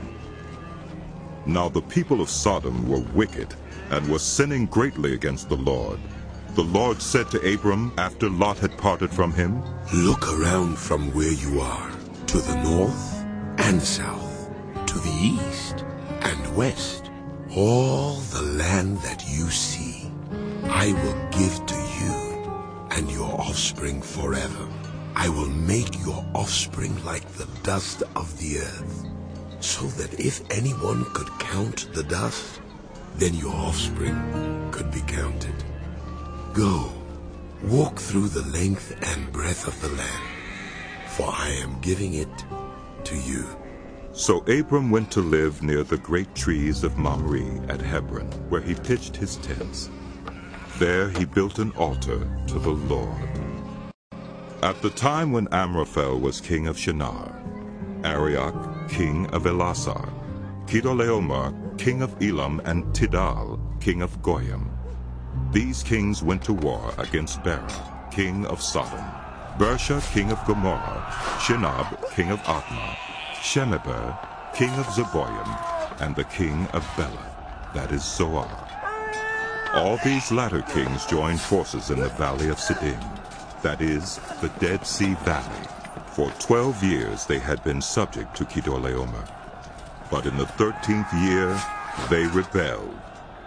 Now the people of Sodom were wicked and were sinning greatly against the Lord. The Lord said to Abram after Lot had parted from him, Look around from where you are, to the north and south, to the east and west. All the land that you see, I will give to you and your offspring forever. I will make your offspring like the dust of the earth, so that if anyone could count the dust, then your offspring could be counted. Go, walk through the length and breadth of the land, for I am giving it to you. So Abram went to live near the great trees of Mamre at Hebron, where he pitched his tents. There he built an altar to the Lord. At the time when Amraphel was king of Shinar, Arioch king of Elasar, Chedorlaomer king of Elam, and Tidal king of Goyim, these kings went to war against Bera, king of Sodom, Bersha king of Gomorrah, Shinab king of Admah, Shemeber king of Zeboim, and the king of Bela, that is Zoar. All these latter kings joined forces in the valley of Siddim, that is, the Dead Sea Valley. For twelve years they had been subject to Chedorlaomer. But in the thirteenth year they rebelled.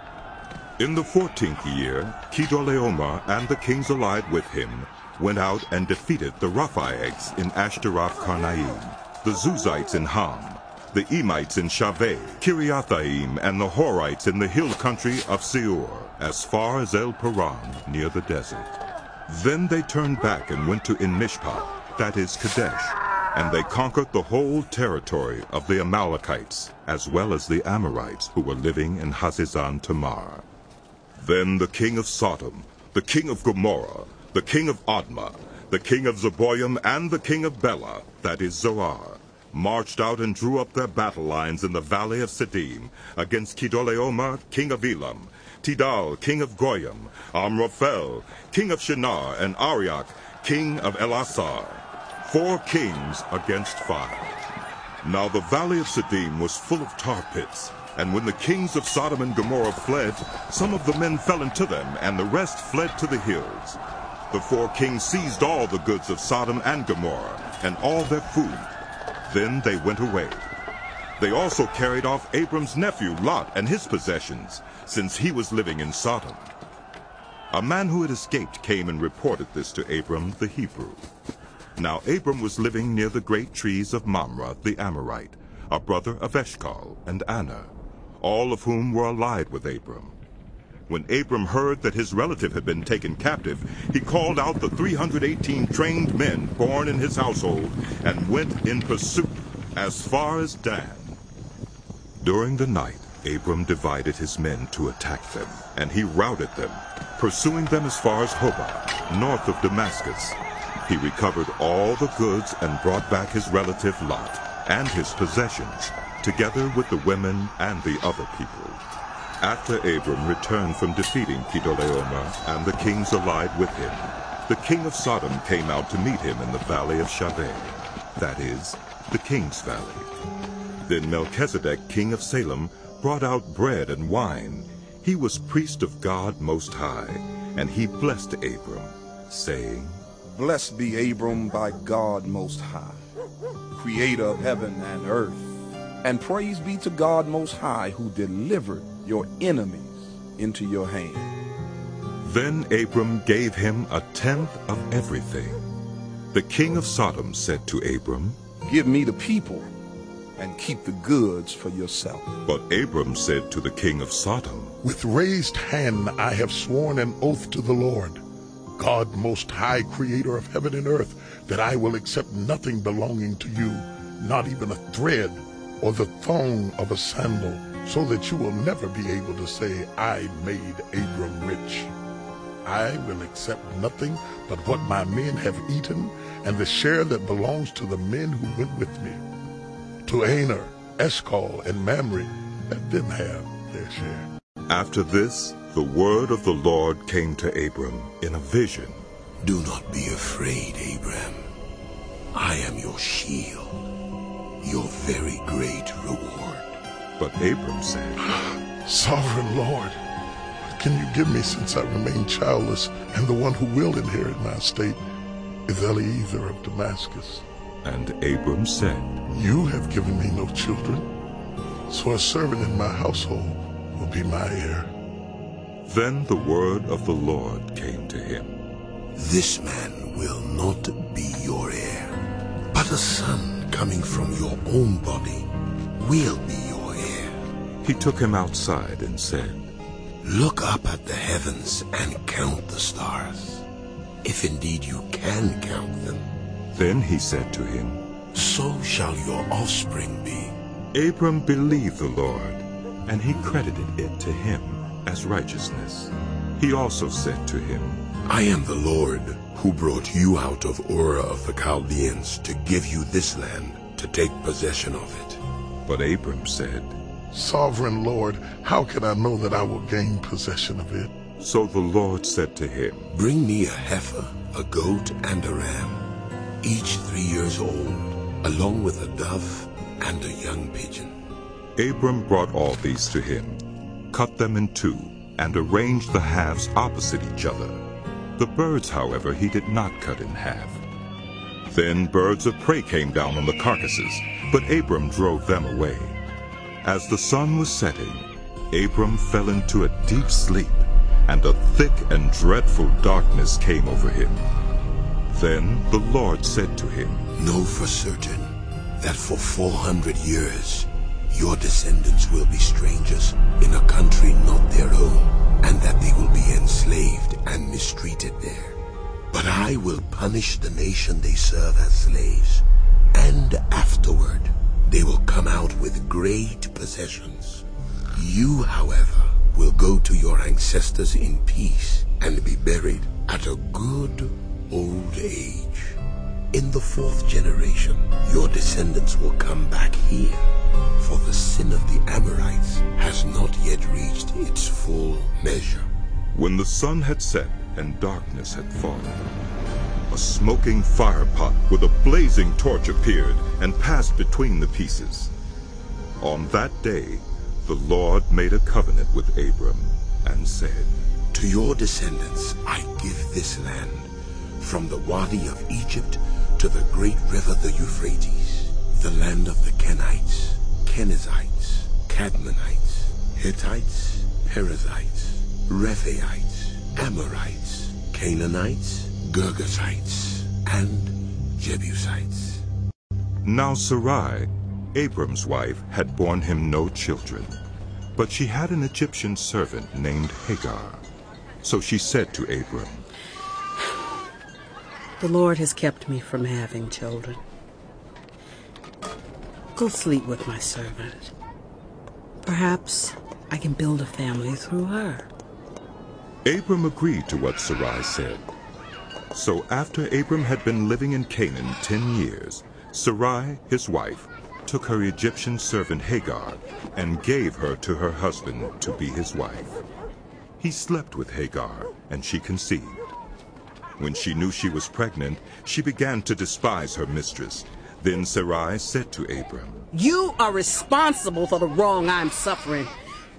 In the fourteenth year, Chedorlaomer and the kings allied with him went out and defeated the Rephaites in Ashtaroth-Karnaim, the Zuzites in Ham, the Emites in Shaveh, Kiriathaim, and the Horites in the hill country of Seir, as far as El-Paran, near the desert. Then they turned back and went to En-Mishpat, that is Kadesh, and they conquered the whole territory of the Amalekites, as well as the Amorites who were living in Hazazon Tamar. Then the king of Sodom, the king of Gomorrah, the king of Admah, the king of Zeboim, and the king of Bela, that is Zoar, marched out and drew up their battle lines in the valley of Siddim against Chedorlaomer, king of Elam, Tidal, king of Goyim, Amraphel, king of Shinar, and Arioch, king of Elasar. Four kings against five. Now the valley of Siddim was full of tar pits, and when the kings of Sodom and Gomorrah fled, some of the men fell into them, and the rest fled to the hills. The four kings seized all the goods of Sodom and Gomorrah, and all their food. Then they went away. They also carried off Abram's nephew Lot and his possessions, since he was living in Sodom. A man who had escaped came and reported this to Abram the Hebrew. Now Abram was living near the great trees of Mamre the Amorite, a brother of Eshcol and Aner, all of whom were allied with Abram. When Abram heard that his relative had been taken captive, he called out the three hundred eighteen trained men born in his household and went in pursuit as far as Dan. During the night, Abram divided his men to attack them, and he routed them, pursuing them as far as Hobah, north of Damascus. He recovered all the goods and brought back his relative Lot and his possessions, together with the women and the other people. After Abram returned from defeating Chedorlaomer and the kings allied with him, the king of Sodom came out to meet him in the valley of Shaveh, that is, the king's valley. Then Melchizedek, king of Salem, brought out bread and wine. He was priest of God Most High, and he blessed Abram, saying, Blessed be Abram by God Most High, creator of heaven and earth, and praise be to God Most High, who delivered your enemies into your hand. Then Abram gave him a tenth of everything. The king of Sodom said to Abram, Give me the people, and keep the goods for yourself. But Abram said to the king of Sodom, With raised hand I have sworn an oath to the Lord, God Most High, creator of heaven and earth, that I will accept nothing belonging to you, not even a thread or the thong of a sandal, so that you will never be able to say, I made Abram rich. I will accept nothing but what my men have eaten, and the share that belongs to the men who went with me. To Aner, Eshcol, and Mamre, let them have their share. After this, the word of the Lord came to Abram in a vision. Do not be afraid, Abram. I am your shield, your very great reward. But Abram said, Sovereign Lord, what can you give me since I remain childless, and the one who will inherit my estate is Eliezer of Damascus? And Abram said, You have given me no children, so a servant in my household will be my heir. Then the word of the Lord came to him. This man will not be your heir, but a son coming from your own body will be your heir. He took him outside and said, Look up at the heavens and count the stars, if indeed you can count them. Then he said to him, So shall your offspring be. Abram believed the Lord, and he credited it to him as righteousness. He also said to him, I am the Lord who brought you out of Ur of the Chaldeans to give you this land to take possession of it. But Abram said, Sovereign Lord, how can I know that I will gain possession of it? So the Lord said to him, Bring me a heifer, a goat, and a ram, each three years old, along with a dove and a young pigeon. Abram brought all these to him, cut them in two, and arranged the halves opposite each other. The birds, however, he did not cut in half. Then birds of prey came down on the carcasses, but Abram drove them away. As the sun was setting, Abram fell into a deep sleep, and a thick and dreadful darkness came over him. Then the Lord said to him, Know for certain that for four hundred years your descendants will be strangers in a country not their own, and that they will be enslaved and mistreated there. But I will punish the nation they serve as slaves, and afterward they will come out with great possessions. You, however, will go to your ancestors in peace and be buried at a good old age. In the fourth generation, your descendants will come back here, for the sin of the Amorites has not yet reached its full measure. When the sun had set and darkness had fallen, a smoking firepot with a blazing torch appeared and passed between the pieces. On that day, the Lord made a covenant with Abram and said, To your descendants I give this land, from the Wadi of Egypt to the great river the Euphrates, the land of the Kenites, Kenizzites, Cadmonites, Hittites, Perizzites, Rephaites, Amorites, Canaanites, Girgashites, and Jebusites. Now Sarai, Abram's wife, had borne him no children, but she had an Egyptian servant named Hagar. So she said to Abram, The Lord has kept me from having children. Go sleep with my servant. Perhaps I can build a family through her. Abram agreed to what Sarai said. So after Abram had been living in Canaan ten years, Sarai, his wife, took her Egyptian servant Hagar and gave her to her husband to be his wife. He slept with Hagar, and she conceived. When she knew she was pregnant, she began to despise her mistress. Then Sarai said to Abram, You are responsible for the wrong I'm suffering.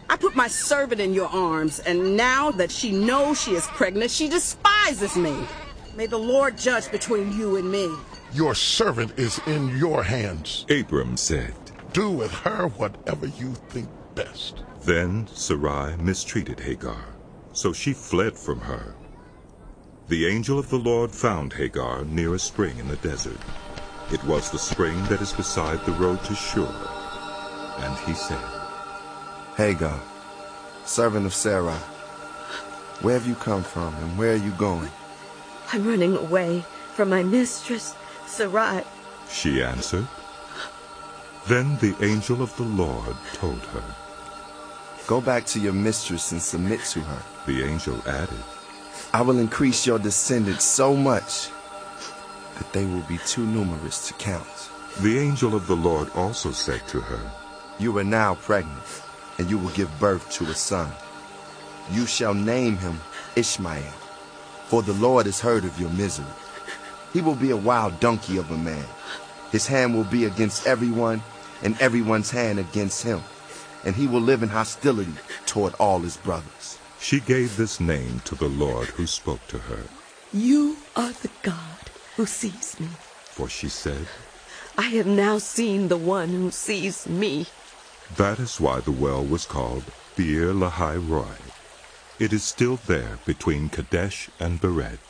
I put my servant in your arms, and now that she knows she is pregnant, she despises me. May the Lord judge between you and me. Your servant is in your hands. Abram said, Do with her whatever you think best. Then Sarai mistreated Hagar, so she fled from her. The angel of the Lord found Hagar near a spring in the desert. It was the spring that is beside the road to Shur. And he said, Hagar, servant of Sarai, where have you come from and where are you going? I'm running away from my mistress, Sarai. She answered. Then the angel of the Lord told her, Go back to your mistress and submit to her. The angel added, I will increase your descendants so much that they will be too numerous to count. The angel of the Lord also said to her, You are now pregnant, and you will give birth to a son. You shall name him Ishmael, for the Lord has heard of your misery. He will be a wild donkey of a man. His hand will be against everyone, and everyone's hand against him, and he will live in hostility toward all his brothers. She gave this name to the Lord who spoke to her. You are the God who sees me. For she said, I have now seen the one who sees me. That is why the well was called Beer Lahai Roi. It is still there between Kadesh and Bered.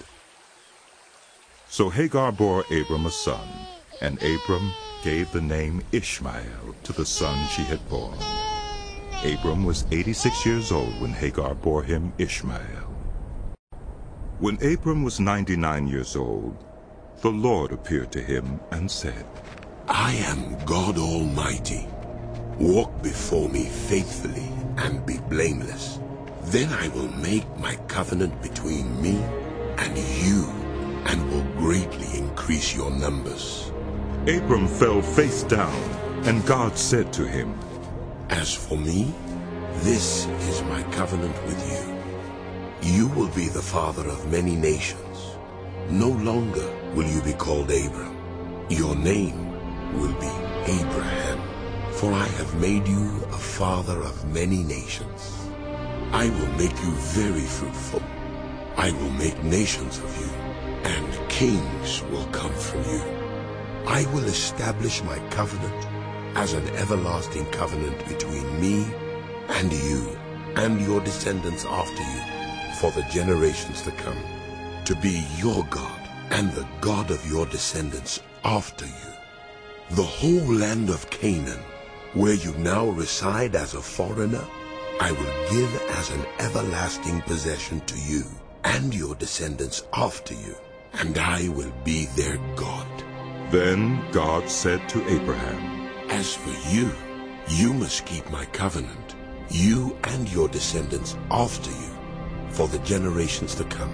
So Hagar bore Abram a son, and Abram gave the name Ishmael to the son she had borne. Abram was eighty-six years old when Hagar bore him Ishmael. When Abram was ninety-nine years old, the Lord appeared to him and said, I am God Almighty. Walk before me faithfully and be blameless. Then I will make my covenant between me and you, and will greatly increase your numbers. Abram fell face down, and God said to him, As for me, this is my covenant with you. You will be the father of many nations. No longer will you be called Abram. Your name will be Abraham, for I have made you a father of many nations. I will make you very fruitful. I will make nations of you, and kings will come from you. I will establish my covenant as an everlasting covenant between me and you and your descendants after you for the generations to come, to be your God and the God of your descendants after you. The whole land of Canaan, where you now reside as a foreigner, I will give as an everlasting possession to you and your descendants after you, and I will be their God. Then God said to Abraham, As for you, you must keep my covenant, you and your descendants after you, for the generations to come.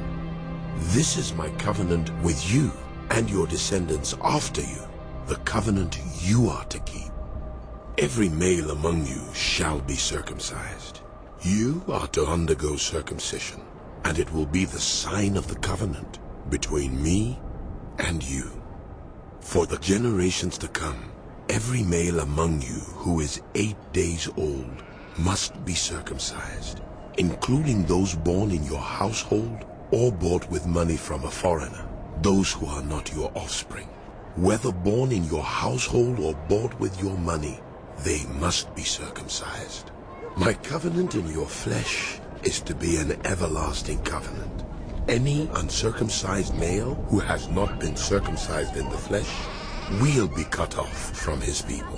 This is my covenant with you and your descendants after you, the covenant you are to keep. Every male among you shall be circumcised. You are to undergo circumcision, and it will be the sign of the covenant between me and you. For the generations to come, every male among you who is eight days old must be circumcised, including those born in your household or bought with money from a foreigner, those who are not your offspring. Whether born in your household or bought with your money, they must be circumcised. My covenant in your flesh is to be an everlasting covenant. Any uncircumcised male who has not been circumcised in the flesh will be cut off from his people.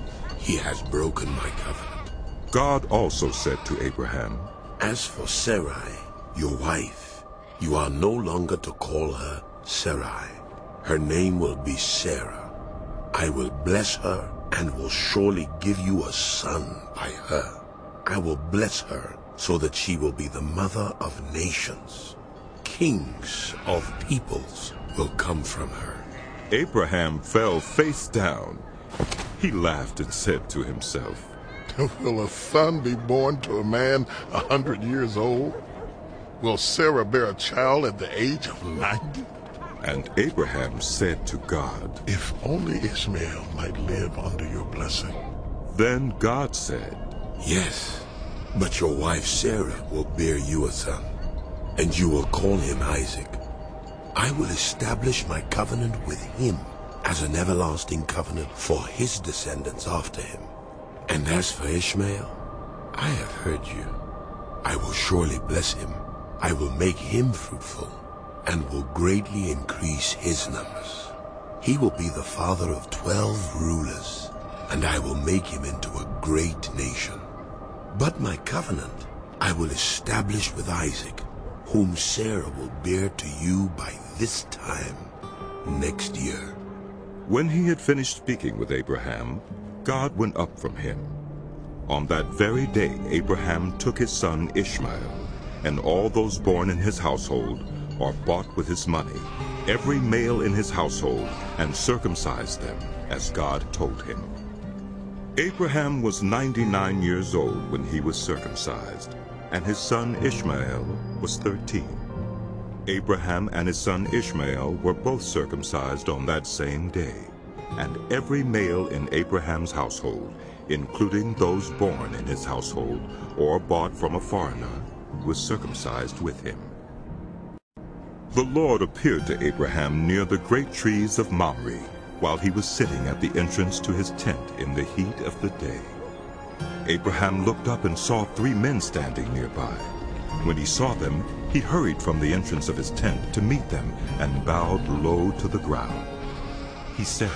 He has broken my covenant. God also said to Abraham, As for Sarai, your wife, you are no longer to call her Sarai. Her name will be Sarah. I will bless her and will surely give you a son by her. I will bless her so that she will be the mother of nations. Kings of peoples will come from her. Abraham fell face down. He laughed and said to himself, Will a son be born to a man a hundred years old? Will Sarah bear a child at the age of ninety? And Abraham said to God, If only Ishmael might live under your blessing. Then God said, Yes, But your wife Sarah will bear you a son, and you will call him Isaac. I will establish my covenant with him as an everlasting covenant for his descendants after him. And as for Ishmael, I have heard you. I will surely bless him. I will make him fruitful, and will greatly increase his numbers. He will be the father of twelve rulers, and I will make him into a great nation. But my covenant I will establish with Isaac, whom Sarah will bear to you by this time next year. When he had finished speaking with Abraham, God went up from him. On that very day Abraham took his son Ishmael, and all those born in his household, or bought with his money, every male in his household, and circumcised them, as God told him. Abraham was ninety-nine years old when he was circumcised, and his son Ishmael was thirteen. Abraham and his son Ishmael were both circumcised on that same day, and every male in Abraham's household, including those born in his household or bought from a foreigner, was circumcised with him. The Lord appeared to Abraham near the great trees of Mamre, while he was sitting at the entrance to his tent in the heat of the day. Abraham looked up and saw three men standing nearby. When he saw them, he hurried from the entrance of his tent to meet them and bowed low to the ground. He said,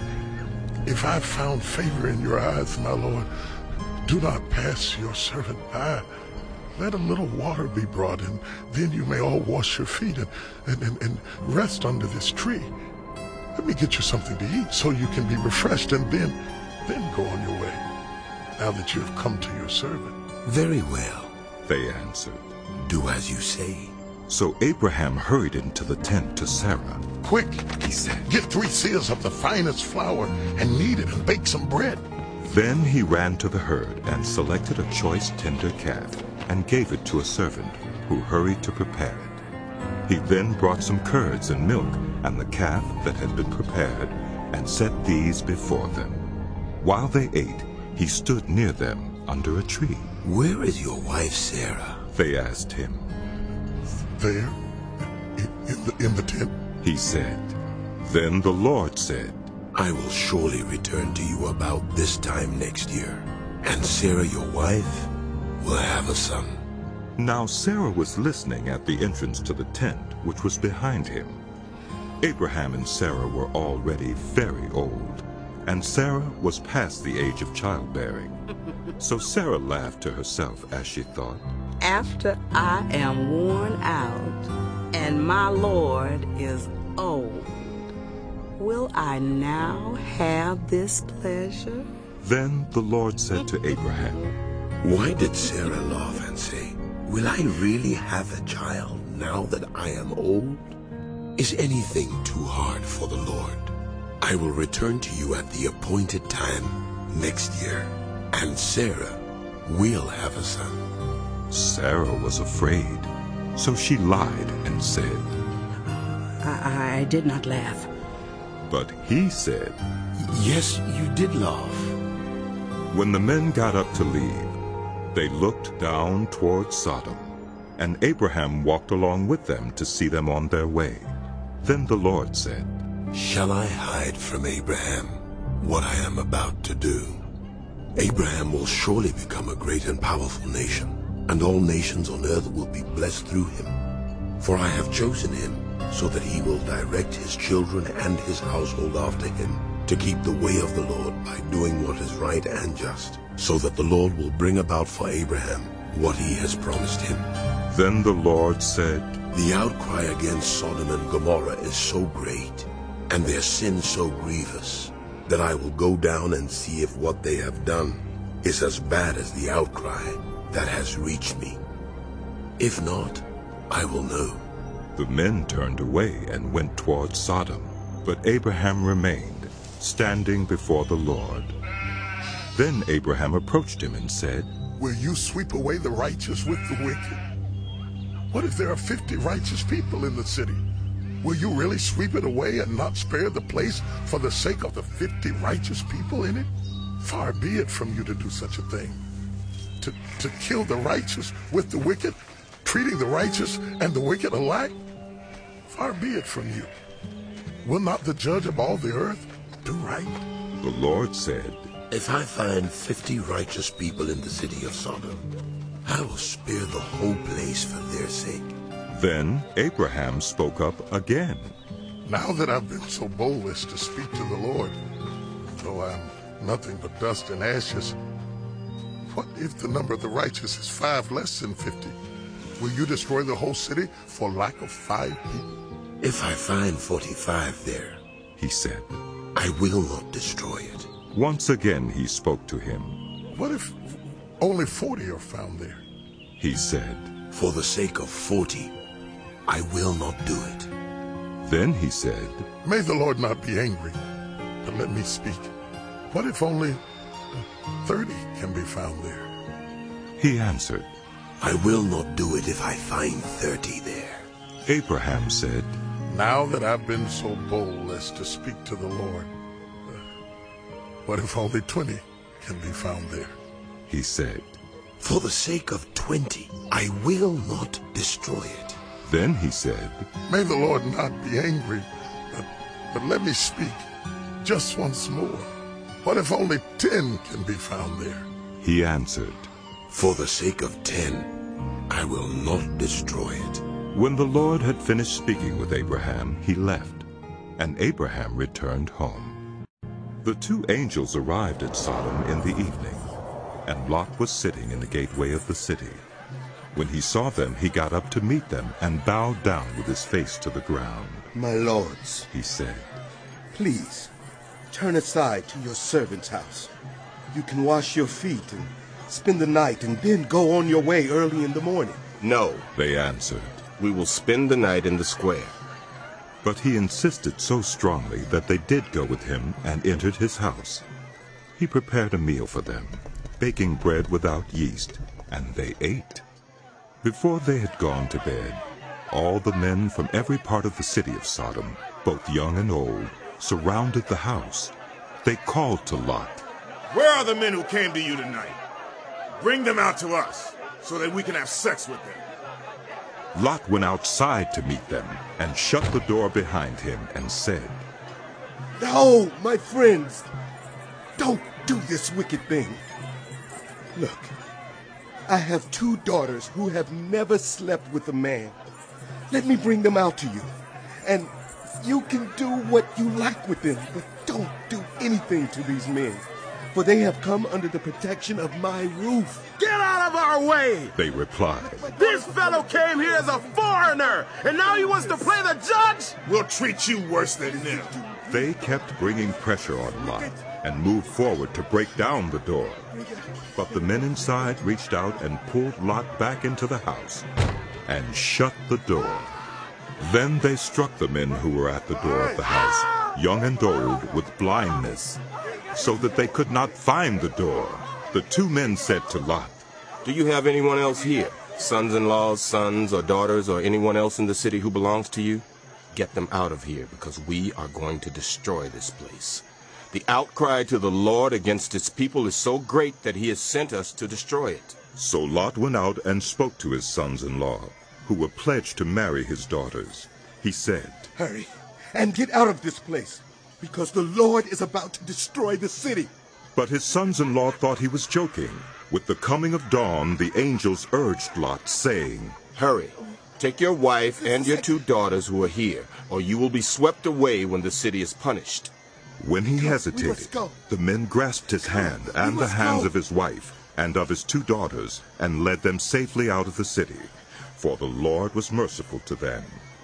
If I have found favor in your eyes, my Lord, do not pass your servant by. Let a little water be brought, and then you may all wash your feet and, and, and, and rest under this tree. Let me get you something to eat so you can be refreshed, and then, then go on your way, now that you have come to your servant. Very well, they answered. Do as you say. So Abraham hurried into the tent to Sarah. Quick, he said, get three seahs of the finest flour and knead it and bake some bread. Then he ran to the herd and selected a choice tender calf and gave it to a servant, who hurried to prepare it. He then brought some curds and milk and the calf that had been prepared, and set these before them. While they ate, he stood near them under a tree. Where is your wife Sarah? They asked him. There, in, in, the, in the tent, he said. Then the Lord said, I will surely return to you about this time next year, and Sarah your wife will have a son. Now Sarah was listening at the entrance to the tent, which was behind him. Abraham and Sarah were already very old, and Sarah was past the age of childbearing. So Sarah laughed to herself as she thought, After I am worn out, and my Lord is old, will I now have this pleasure? Then the Lord said to Abraham, Why did Sarah laugh and say, Will I really have a child now that I am old? Is anything too hard for the Lord? I will return to you at the appointed time next year, and Sarah will have a son. Sarah was afraid, so she lied and said, I, I did not laugh. But he said, Yes, you did laugh. When the men got up to leave, they looked down toward Sodom, and Abraham walked along with them to see them on their way. Then the Lord said, Shall I hide from Abraham what I am about to do? Abraham will surely become a great and powerful nation, and all nations on earth will be blessed through him. For I have chosen him so that he will direct his children and his household after him, to keep the way of the Lord by doing what is right and just, so that the Lord will bring about for Abraham what he has promised him. Then the Lord said, The outcry against Sodom and Gomorrah is so great, and their sin so grievous, that I will go down and see if what they have done is as bad as the outcry that has reached me. If not, I will know. The men turned away and went toward Sodom, but Abraham remained, standing before the Lord. Then Abraham approached him and said, Will you sweep away the righteous with the wicked? What if there are fifty righteous people in the city? Will you really sweep it away and not spare the place for the sake of the fifty righteous people in it? Far be it from you to do such a thing. to, to kill the righteous with the wicked, treating the righteous and the wicked alike? Far be it from you. Will not the judge of all the earth do right? The Lord said, If I find fifty righteous people in the city of Sodom, I will spare the whole place for their sake. Then Abraham spoke up again. Now that I've been so bold as to speak to the Lord, though I'm nothing but dust and ashes, what if the number of the righteous is five less than fifty? Will you destroy the whole city for lack of five people? If I find forty-five there, he said, I will not destroy it. Once again he spoke to him. What if only forty are found there? He said, For the sake of forty, I will not do it. Then he said, May the Lord not be angry, but let me speak. What if only thirty can be found there? He answered, I will not do it if I find thirty there. Abraham said, Now that I've been so bold as to speak to the Lord, what if only twenty can be found there? He said, For the sake of twenty, I will not destroy it. Then he said, May the Lord not be angry, but, but let me speak just once more. What if only ten can be found there? He answered, For the sake of ten, I will not destroy it. When the Lord had finished speaking with Abraham, he left, and Abraham returned home. The two angels arrived at Sodom in the evening, and Lot was sitting in the gateway of the city. When he saw them, he got up to meet them and bowed down with his face to the ground. My lords, he said, please, turn aside to your servant's house. You can wash your feet and spend the night and then go on your way early in the morning. No, they answered. We will spend the night in the square. But he insisted so strongly that they did go with him and entered his house. He prepared a meal for them, baking bread without yeast, and they ate. Before they had gone to bed, all the men from every part of the city of Sodom, both young and old, surrounded the house. They called to Lot, Where are the men who came to you tonight? Bring them out to us, so that we can have sex with them. Lot went outside to meet them and shut the door behind him and said, No, my friends, don't do this wicked thing. Look, I have two daughters who have never slept with a man. Let me bring them out to you, and you can do what you like with them, but don't do anything to these men, for they have come under the protection of my roof. Get out of our way! They replied. This fellow came here as a foreigner, and now he wants to play the judge? We'll treat you worse than them. They kept bringing pressure on Lot and moved forward to break down the door. But the men inside reached out and pulled Lot back into the house and shut the door. Then they struck the men who were at the door of the house, young and old, with blindness, so that they could not find the door. The two men said to Lot, Do you have anyone else here? Sons-in-laws, sons, or daughters, or anyone else in the city who belongs to you? Get them out of here, because we are going to destroy this place. The outcry to the Lord against his people is so great that he has sent us to destroy it. So Lot went out and spoke to his sons-in-law, who were pledged to marry his daughters. He said, Hurry and get out of this place, because the Lord is about to destroy the city. But his sons-in-law thought he was joking. With the coming of dawn, the angels urged Lot, saying, Hurry, take your wife and your two daughters who are here, or you will be swept away when the city is punished. When he hesitated, the men grasped his hand and the hands of his wife and of his two daughters and led them safely out of the city, for the Lord was merciful to them.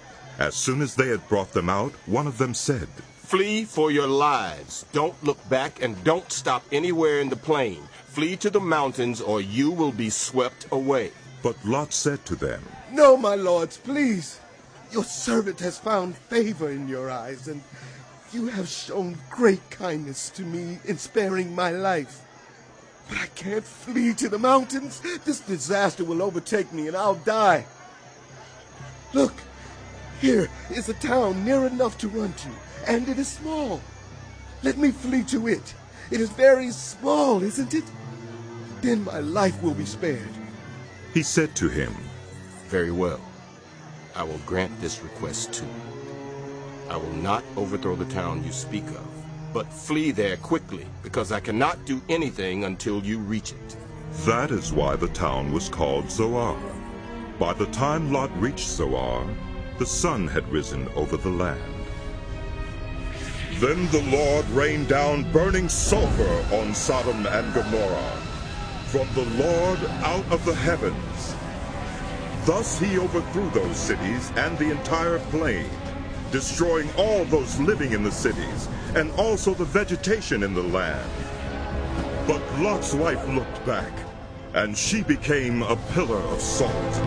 As soon as they had brought them out, one of them said, Flee for your lives. Don't look back and don't stop anywhere in the plain. Flee to the mountains or you will be swept away. But Lot said to them, No, my lords, please. Your servant has found favor in your eyes, and you have shown great kindness to me in sparing my life. But I can't flee to the mountains. This disaster will overtake me and I'll die. Look, here is a town near enough to run to, and it is small. Let me flee to it. It is very small, isn't it? then my life will be spared. He said to him, Very well. I will grant this request too. I will not overthrow the town you speak of, but flee there quickly, because I cannot do anything until you reach it. That is why the town was called Zoar. By the time Lot reached Zoar, the sun had risen over the land. Then the Lord rained down burning sulfur on Sodom and Gomorrah, from the Lord out of the heavens. Thus he overthrew those cities and the entire plain, destroying all those living in the cities, and also the vegetation in the land. But Lot's wife looked back, and she became a pillar of salt.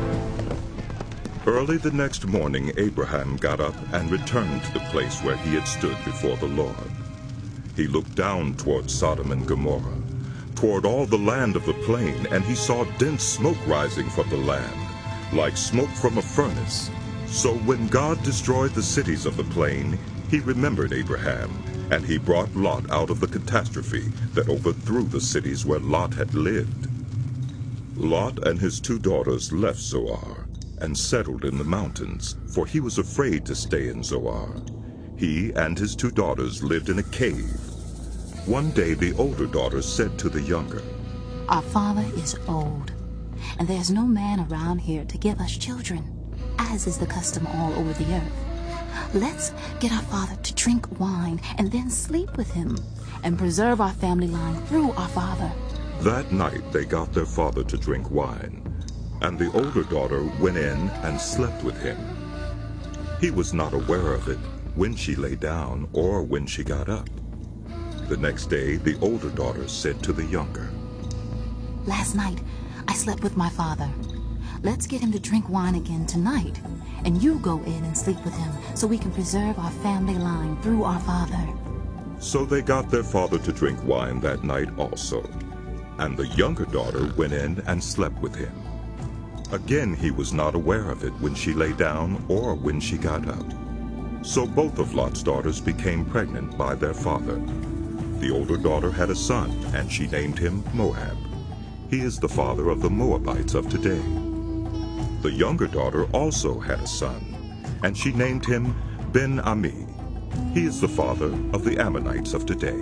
Early the next morning, Abraham got up and returned to the place where he had stood before the Lord. He looked down toward Sodom and Gomorrah, toward all the land of the plain, and he saw dense smoke rising from the land, like smoke from a furnace. So when God destroyed the cities of the plain, he remembered Abraham, and he brought Lot out of the catastrophe that overthrew the cities where Lot had lived. Lot and his two daughters left Zoar and settled in the mountains, for he was afraid to stay in Zoar. He and his two daughters lived in a cave. One day the older daughter said to the younger, Our father is old, and there's no man around here to give us children, as is the custom all over the earth. Let's get our father to drink wine and then sleep with him, and preserve our family line through our father. That night they got their father to drink wine, and the older daughter went in and slept with him. He was not aware of it when she lay down or when she got up. The next day the older daughter said to the younger, Last night I slept with my father. Let's get him to drink wine again tonight, and you go in and sleep with him so we can preserve our family line through our father. So they got their father to drink wine that night also, and the younger daughter went in and slept with him. Again he was not aware of it when she lay down or when she got up. So both of Lot's daughters became pregnant by their father. The older daughter had a son, and she named him Moab. He is the father of the Moabites of today. The younger daughter also had a son, and she named him Ben-Ami. He is the father of the Ammonites of today.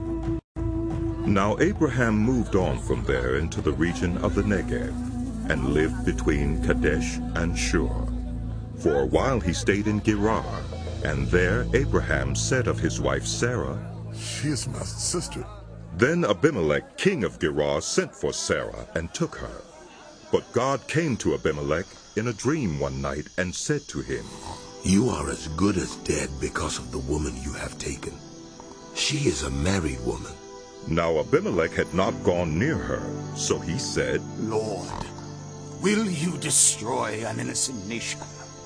Now Abraham moved on from there into the region of the Negev, and lived between Kadesh and Shur. For a while he stayed in Gerar, and there Abraham said of his wife Sarah, She is my sister. Then Abimelech, king of Gerar, sent for Sarah and took her. But God came to Abimelech in a dream one night and said to him, You are as good as dead because of the woman you have taken. She is a married woman. Now Abimelech had not gone near her, so he said, Lord, will you destroy an innocent nation?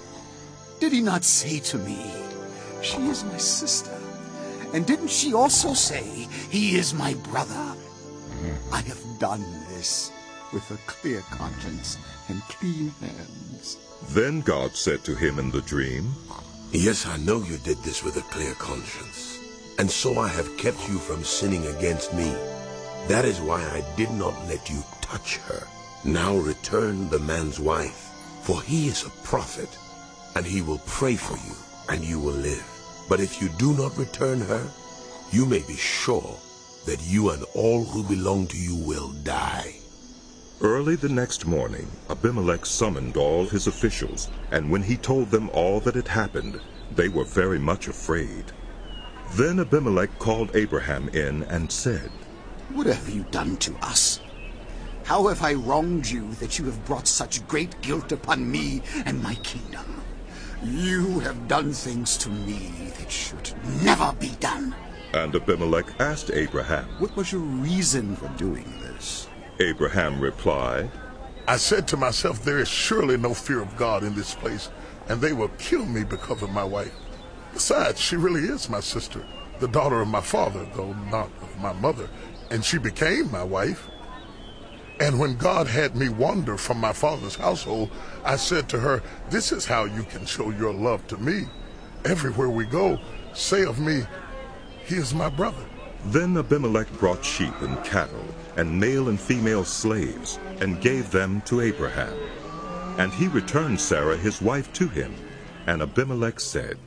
Did he not say to me, She is my sister? And didn't she also say, He is my brother? I have done this with a clear conscience and clean hands. Then God said to him in the dream, Yes, I know you did this with a clear conscience, and so I have kept you from sinning against me. That is why I did not let you touch her. Now return the man's wife, for he is a prophet, and he will pray for you, and you will live. But if you do not return her, you may be sure that you and all who belong to you will die. Early the next morning, Abimelech summoned all his officials, and when he told them all that had happened, they were very much afraid. Then Abimelech called Abraham in and said, What have you done to us? How have I wronged you that you have brought such great guilt upon me and my kingdom? You have done things to me that should never be done. And Abimelech asked Abraham, What was your reason for doing this? Abraham replied, I said to myself, there is surely no fear of God in this place, and they will kill me because of my wife. Besides, she really is my sister, the daughter of my father, though not of my mother, and she became my wife. And when God had me wander from my father's household, I said to her, This is how you can show your love to me. Everywhere we go, say of me, He is my brother. Then Abimelech brought sheep and cattle, and male and female slaves, and gave them to Abraham. And he returned Sarah his wife to him. And Abimelech said,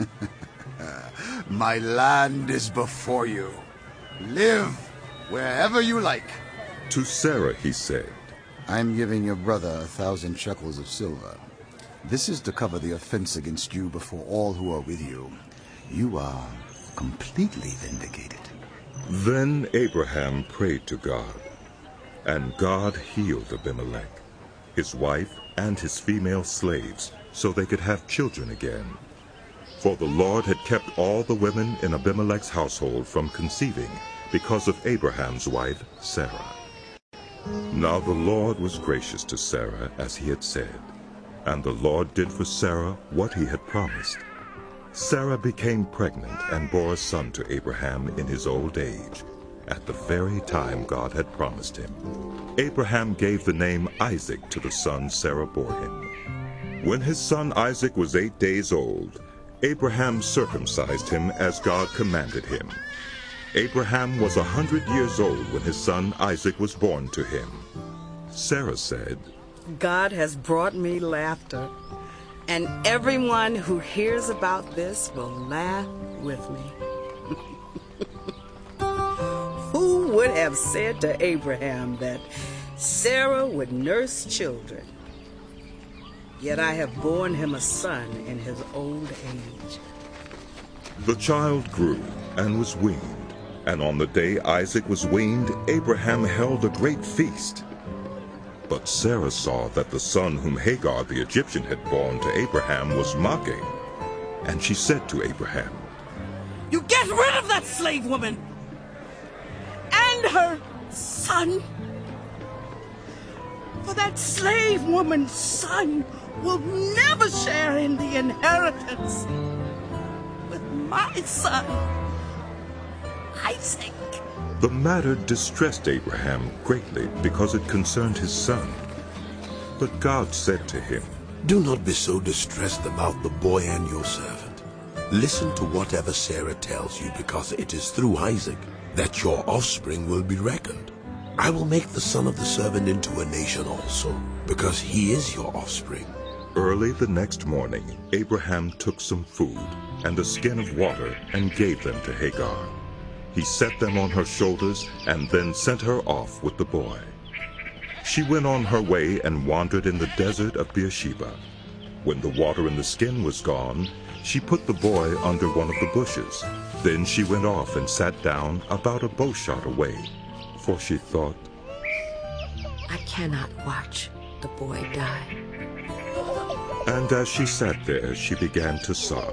My land is before you. Live wherever you like. To Sarah he said, I am giving your brother a thousand shekels of silver. This is to cover the offense against you before all who are with you. You are completely vindicated. Then Abraham prayed to God, and God healed Abimelech, his wife, and his female slaves, so they could have children again. For the Lord had kept all the women in Abimelech's household from conceiving, because of Abraham's wife, Sarah. Now the Lord was gracious to Sarah, as he had said, and the Lord did for Sarah what he had promised. Sarah became pregnant and bore a son to Abraham in his old age, at the very time God had promised him. Abraham gave the name Isaac to the son Sarah bore him. When his son Isaac was eight days old, Abraham circumcised him as God commanded him. Abraham was a hundred years old when his son Isaac was born to him. Sarah said, God has brought me laughter, and everyone who hears about this will laugh with me. Who would have said to Abraham that Sarah would nurse children? Yet I have borne him a son in his old age. The child grew and was weaned, and on the day Isaac was weaned, Abraham held a great feast. But Sarah saw that the son whom Hagar the Egyptian had borne to Abraham was mocking. And she said to Abraham, You get rid of that slave woman and her son. For that slave woman's son will never share in the inheritance with my son, Isaac. The matter distressed Abraham greatly because it concerned his son. But God said to him, Do not be so distressed about the boy and your servant. Listen to whatever Sarah tells you, because it is through Isaac that your offspring will be reckoned. I will make the son of the servant into a nation also, because he is your offspring. Early the next morning, Abraham took some food and a skin of water and gave them to Hagar. He set them on her shoulders and then sent her off with the boy. She went on her way and wandered in the desert of Beersheba. When the water in the skin was gone, she put the boy under one of the bushes. Then she went off and sat down about a bowshot away, for she thought, I cannot watch the boy die. And as she sat there, she began to sob.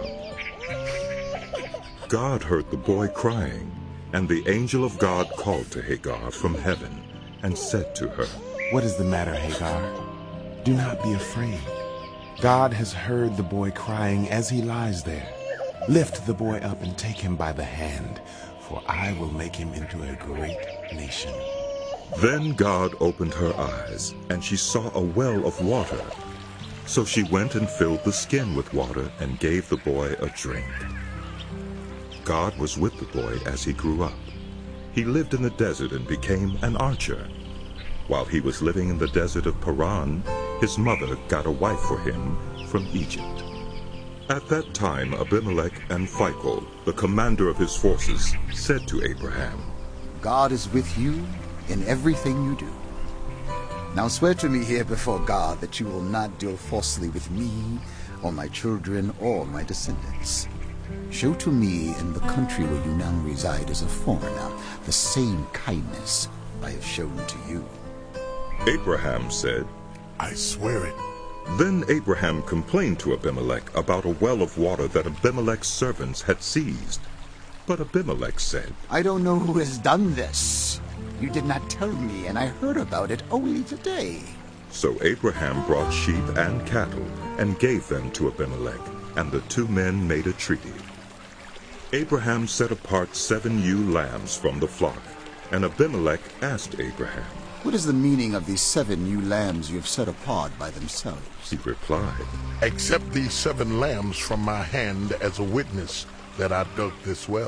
God heard the boy crying, and the angel of God called to Hagar from heaven and said to her, What is the matter, Hagar? Do not be afraid. God has heard the boy crying as he lies there. Lift the boy up and take him by the hand, for I will make him into a great nation. Then God opened her eyes, and she saw a well of water. So she went and filled the skin with water and gave the boy a drink. God was with the boy as he grew up. He lived in the desert and became an archer. While he was living in the desert of Paran, his mother got a wife for him from Egypt. At that time Abimelech and Phicol, the commander of his forces, said to Abraham, God is with you in everything you do. Now swear to me here before God that you will not deal falsely with me, or my children, or my descendants. Show to me in the country where you now reside as a foreigner the same kindness I have shown to you. Abraham said, I swear it. Then Abraham complained to Abimelech about a well of water that Abimelech's servants had seized. But Abimelech said, I don't know who has done this. You did not tell me, and I heard about it only today. So Abraham brought sheep and cattle and gave them to Abimelech, and the two men made a treaty. Abraham set apart seven ewe lambs from the flock, and Abimelech asked Abraham, What is the meaning of these seven ewe lambs you have set apart by themselves? He replied, Accept these seven lambs from my hand as a witness that I dug this well.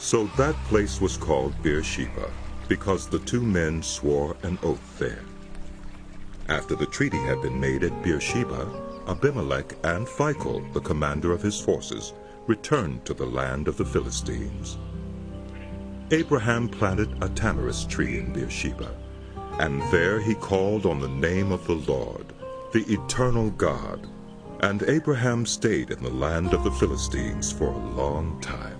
So that place was called Beersheba, because the two men swore an oath there. After the treaty had been made at Beersheba, Abimelech and Phicol, the commander of his forces, returned to the land of the Philistines. Abraham planted a tamarisk tree in Beersheba, and there he called on the name of the Lord, the eternal God. And Abraham stayed in the land of the Philistines for a long time.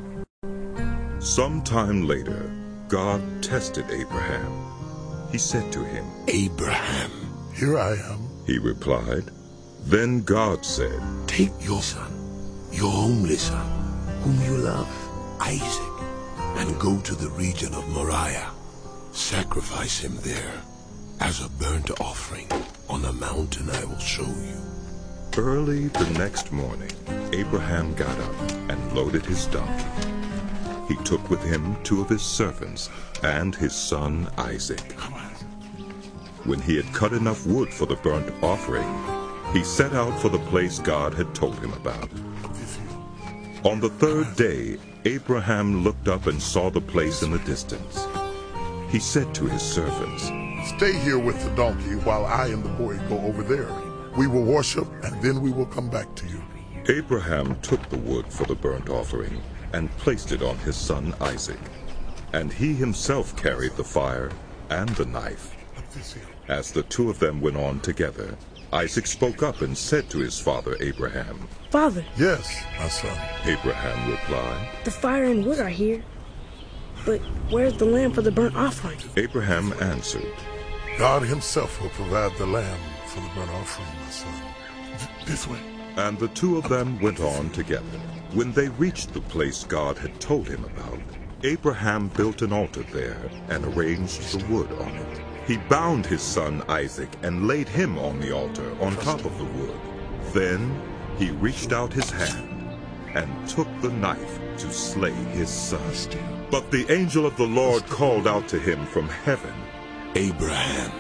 Some time later, God tested Abraham. He said to him, Abraham. Here I am. He replied. Then God said, Take your son, your only son, whom you love, Isaac, and go to the region of Moriah. Sacrifice him there as a burnt offering on a mountain I will show you. Early the next morning, Abraham got up and loaded his donkey. He took with him two of his servants and his son Isaac. When he had cut enough wood for the burnt offering, he set out for the place God had told him about. On the third day, Abraham looked up and saw the place in the distance. He said to his servants, Stay here with the donkey while I and the boy go over there. We will worship, and then we will come back to you. Abraham took the wood for the burnt offering and placed it on his son Isaac. And he himself carried the fire and the knife. As the two of them went on together, Isaac spoke up and said to his father Abraham, Father. Yes, my son. Abraham replied, The fire and wood are here, but where's the lamb for the burnt offering? Abraham answered, God himself will provide the lamb for the burnt offering, my son. Th- this way. And the two of them went on together. When they reached the place God had told him about, Abraham built an altar there and arranged the wood on it. He bound his son Isaac and laid him on the altar on top of the wood. Then he reached out his hand and took the knife to slay his son. But the angel of the Lord called out to him from heaven, Abraham.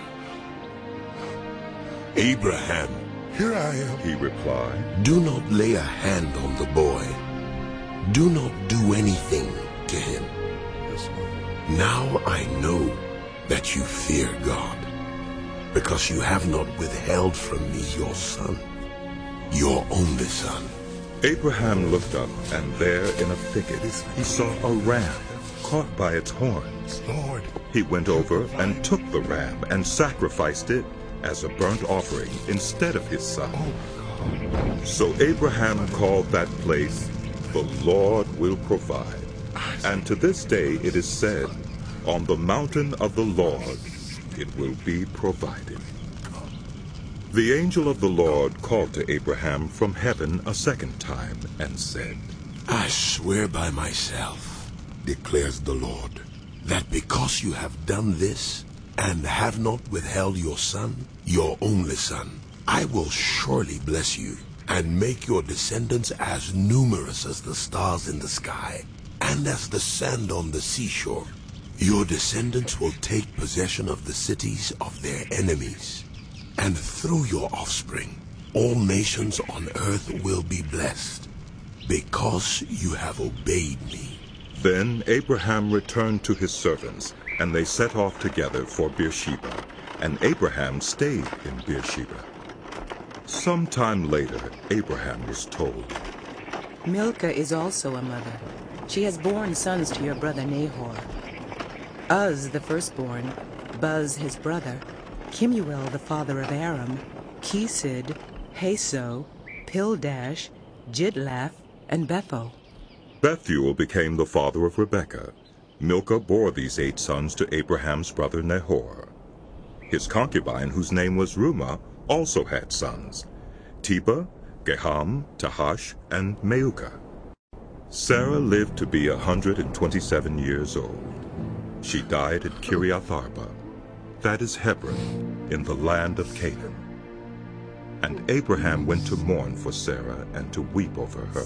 Abraham. Here I am, he replied. Do not lay a hand on the boy. Do not do anything to him. Now I know that you fear God, because you have not withheld from me your son, your only son. Abraham looked up, and there in a thicket he saw a ram caught by its horns. Lord. He went over and took the ram and sacrificed it as a burnt offering instead of his son. So Abraham called that place, The Lord Will Provide. And to this day it is said, On the mountain of the Lord it will be provided. The angel of the Lord called to Abraham from heaven a second time and said, I swear by myself, declares the Lord, that because you have done this, and have not withheld your son, your only son, I will surely bless you, and make your descendants as numerous as the stars in the sky, and as the sand on the seashore. Your descendants will take possession of the cities of their enemies, and through your offspring, all nations on earth will be blessed, because you have obeyed me. Then Abraham returned to his servants, and they set off together for Beersheba, and Abraham stayed in Beersheba. Some time later, Abraham was told, Milcah is also a mother. She has borne sons to your brother Nahor. Uz the firstborn, Buz his brother, Kemuel the father of Aram, Kesed, Haso, Pildash, Jidlaph, and Betho. Bethuel became the father of Rebekah. Milcah bore these eight sons to Abraham's brother Nahor. His concubine, whose name was Reumah, also had sons, Tebah, Gaham, Tahash, and Maacah. Sarah lived to be a hundred and twenty-seven years old. She died at Kiriath Arba, that is Hebron, in the land of Canaan. And Abraham went to mourn for Sarah and to weep over her.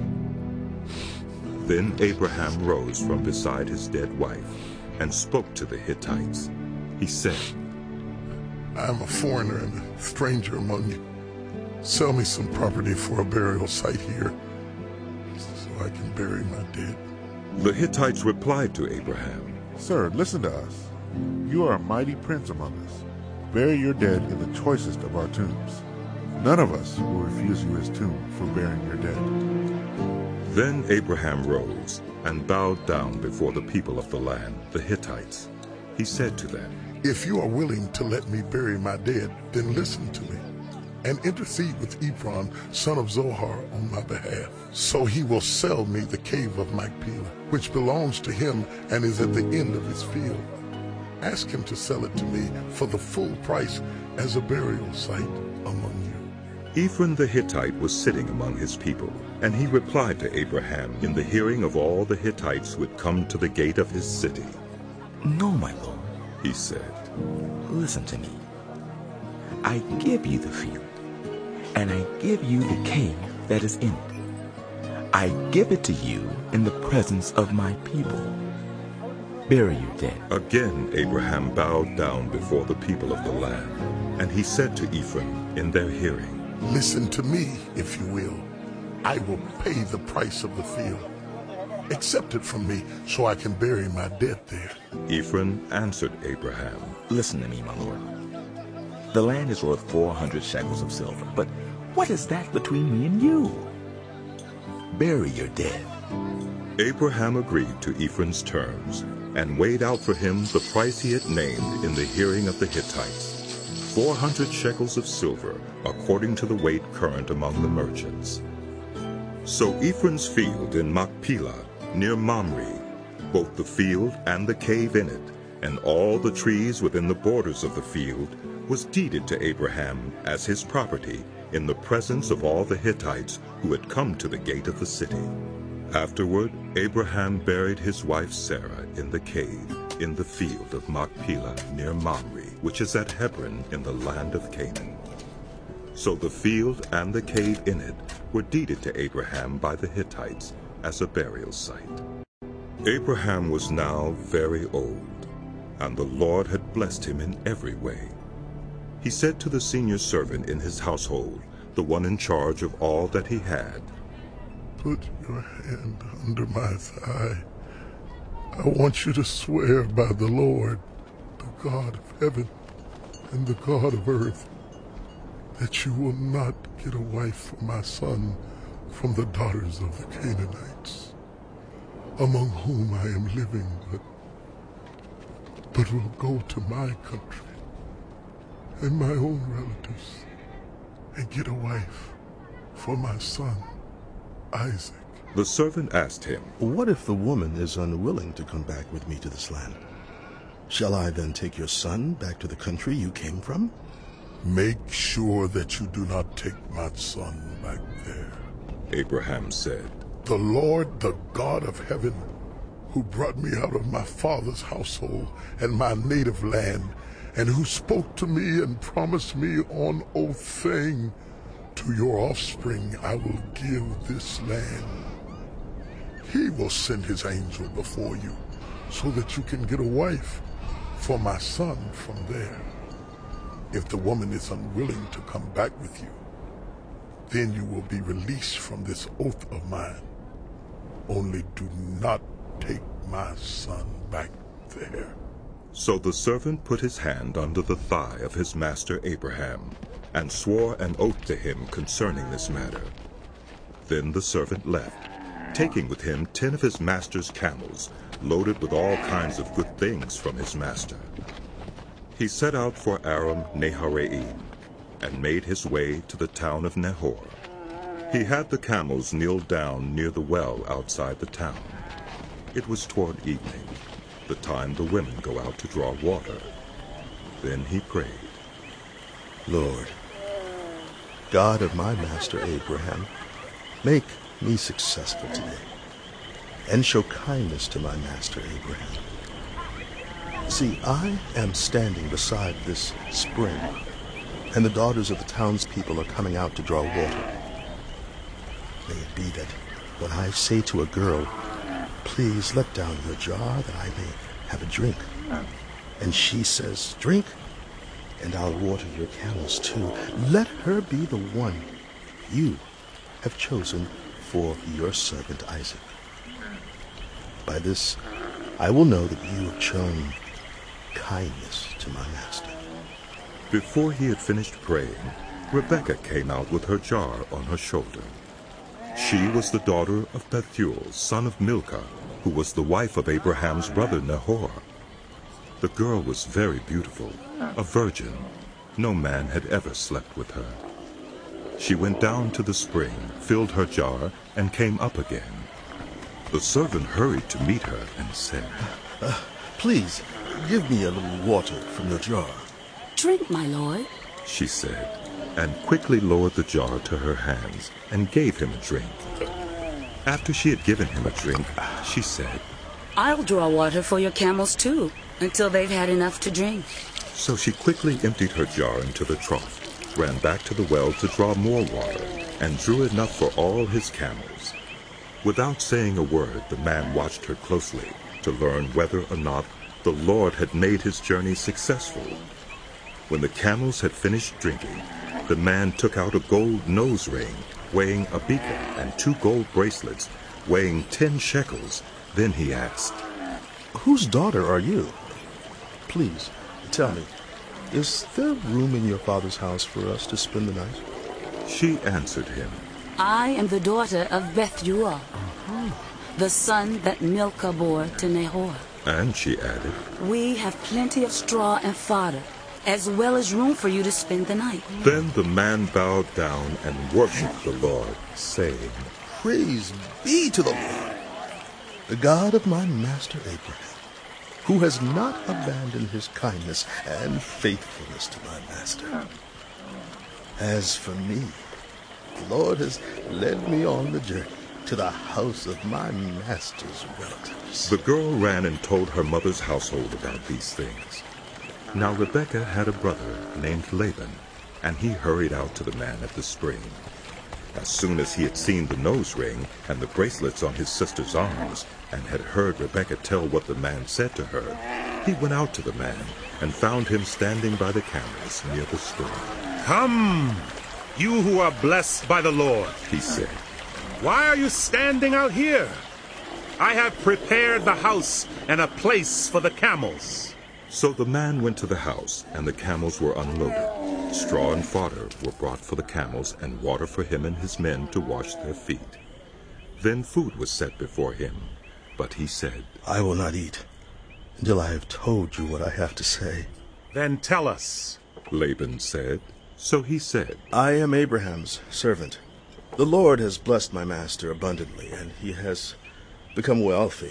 Then Abraham rose from beside his dead wife and spoke to the Hittites. He said, I am a foreigner and a stranger among you. Sell me some property for a burial site here, so I can bury my dead. The Hittites replied to Abraham, Sir, listen to us. You are a mighty prince among us. Bury your dead in the choicest of our tombs. None of us will refuse you his tomb for burying your dead. Then Abraham rose and bowed down before the people of the land, the Hittites. He said to them, If you are willing to let me bury my dead, then listen to me, and intercede with Ephron, son of Zohar, on my behalf. So he will sell me the cave of Machpelah, which belongs to him and is at the end of his field. Ask him to sell it to me for the full price as a burial site among you. Ephron the Hittite was sitting among his people, and he replied to Abraham in the hearing of all the Hittites who had come to the gate of his city. No, my lord, he said. Listen to me. I give you the field, and I give you the cave that is in it. I give it to you in the presence of my people. Bury your dead. Again Abraham bowed down before the people of the land, and he said to Ephron in their hearing, Listen to me, if you will. I will pay the price of the field. Accept it from me so I can bury my dead there. Ephron answered Abraham, Listen to me, my lord. The land is worth four hundred shekels of silver, but what is that between me and you? Bury your dead. Abraham agreed to Ephron's terms, and weighed out for him the price he had named in the hearing of the Hittites, four hundred shekels of silver, according to the weight current among the merchants. So Ephron's field in Machpelah, near Mamre, both the field and the cave in it, and all the trees within the borders of the field, was deeded to Abraham as his property in the presence of all the Hittites who had come to the gate of the city. Afterward, Abraham buried his wife Sarah in the cave in the field of Machpelah near Mamre, which is at Hebron in the land of Canaan. So the field and the cave in it were deeded to Abraham by the Hittites as a burial site. Abraham was now very old, and the Lord had blessed him in every way. He said to the senior servant in his household, the one in charge of all that he had, Put your hand under my thigh. I want you to swear by the Lord, the God of heaven and the God of earth, that you will not get a wife for my son from the daughters of the Canaanites, among whom I am living, but, but will go to my country and my own relatives and get a wife for my son Isaac. The servant asked him, What if the woman is unwilling to come back with me to this land? Shall I then take your son back to the country you came from? Make sure that you do not take my son back there. Abraham said, The Lord, the God of heaven, who brought me out of my father's household and my native land, and who spoke to me and promised me on oath, saying, To your offspring I will give this land. He will send his angel before you, so that you can get a wife for my son from there. If the woman is unwilling to come back with you, then you will be released from this oath of mine. Only do not take my son back there. So the servant put his hand under the thigh of his master Abraham, and swore an oath to him concerning this matter. Then the servant left, taking with him ten of his master's camels, loaded with all kinds of good things from his master. He set out for Aram Naharaim, and made his way to the town of Nahor. He had the camels kneel down near the well outside the town. It was toward evening, the time the women go out to draw water. Then he prayed, Lord, God of my master Abraham, make me successful today, and show kindness to my master Abraham. See, I am standing beside this spring, and the daughters of the townspeople are coming out to draw water. May it be that when I say to a girl, Please let down your jar that I may have a drink, and she says, Drink, and I'll water your camels too, let her be the one you have chosen for your servant Isaac. By this I will know that you have shown kindness to my master. Before he had finished praying, Rebekah came out with her jar on her shoulder. She was the daughter of Bethuel, son of Milcah, who was the wife of Abraham's brother Nahor. The girl was very beautiful, a virgin. No man had ever slept with her. She went down to the spring, filled her jar, and came up again. The servant hurried to meet her and said, uh, Please, give me a little water from your jar. Drink, my lord, she said, and quickly lowered the jar to her hands and gave him a drink. After she had given him a drink, she said, I'll draw water for your camels too, until they've had enough to drink. So she quickly emptied her jar into the trough, ran back to the well to draw more water, and drew enough for all his camels. Without saying a word, the man watched her closely to learn whether or not the Lord had made his journey successful. When the camels had finished drinking, the man took out a gold nose ring weighing a beaker and two gold bracelets weighing ten shekels. Then he asked, Whose daughter are you? Please, tell me, is there room in your father's house for us to spend the night? She answered him, I am the daughter of Bethuel, uh-huh. the son that Milcah bore to Nahor. And she added, We have plenty of straw and fodder, as well as room for you to spend the night. Then the man bowed down and worshipped the Lord, saying, Praise be to the Lord, the God of my master Abraham, who has not abandoned his kindness and faithfulness to my master. As for me, the Lord has led me on the journey to the house of my master's relatives. The girl ran and told her mother's household about these things. Now Rebekah had a brother named Laban, and he hurried out to the man at the spring. As soon as he had seen the nose ring and the bracelets on his sister's arms, and had heard Rebekah tell what the man said to her, he went out to the man and found him standing by the camels near the spring. Come, you who are blessed by the Lord, he said. Why are you standing out here? I have prepared the house and a place for the camels. So the man went to the house, and the camels were unloaded. Straw and fodder were brought for the camels, and water for him and his men to wash their feet. Then food was set before him, but he said, I will not eat until I have told you what I have to say. Then tell us. Laban said. So he said, I am Abraham's servant. The Lord has blessed my master abundantly, and he has become wealthy.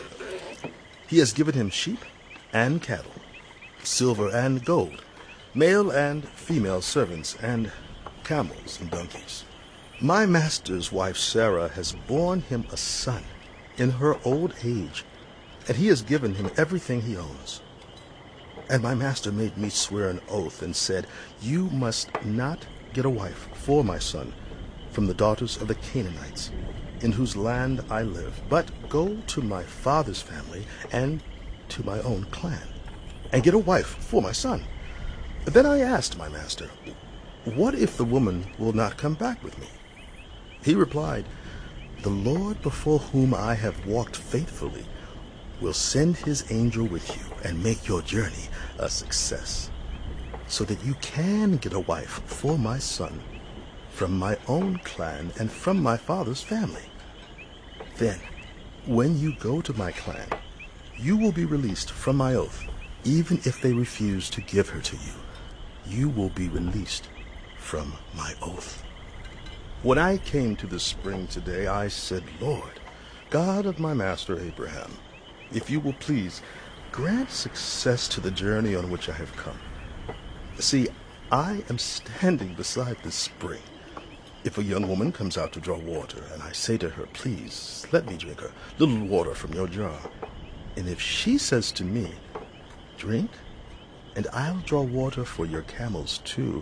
He has given him sheep and cattle, silver and gold, male and female servants, and camels and donkeys. My master's wife Sarah has borne him a son in her old age, and he has given him everything he owns. And my master made me swear an oath and said, You must not get a wife for my son from the daughters of the Canaanites, in whose land I live, but go to my father's family and to my own clan, and get a wife for my son. Then I asked my master, What if the woman will not come back with me? He replied, The Lord before whom I have walked faithfully will send his angel with you and make your journey a success, so that you can get a wife for my son from my own clan and from my father's family. Then, when you go to my clan, you will be released from my oath, even if they refuse to give her to you. You will be released from my oath. When I came to the spring today, I said, Lord, God of my master Abraham, if you will please grant success to the journey on which I have come. See, I am standing beside this spring. If a young woman comes out to draw water, and I say to her, Please, let me drink a little water from your jar, and if she says to me, Drink, and I'll draw water for your camels too,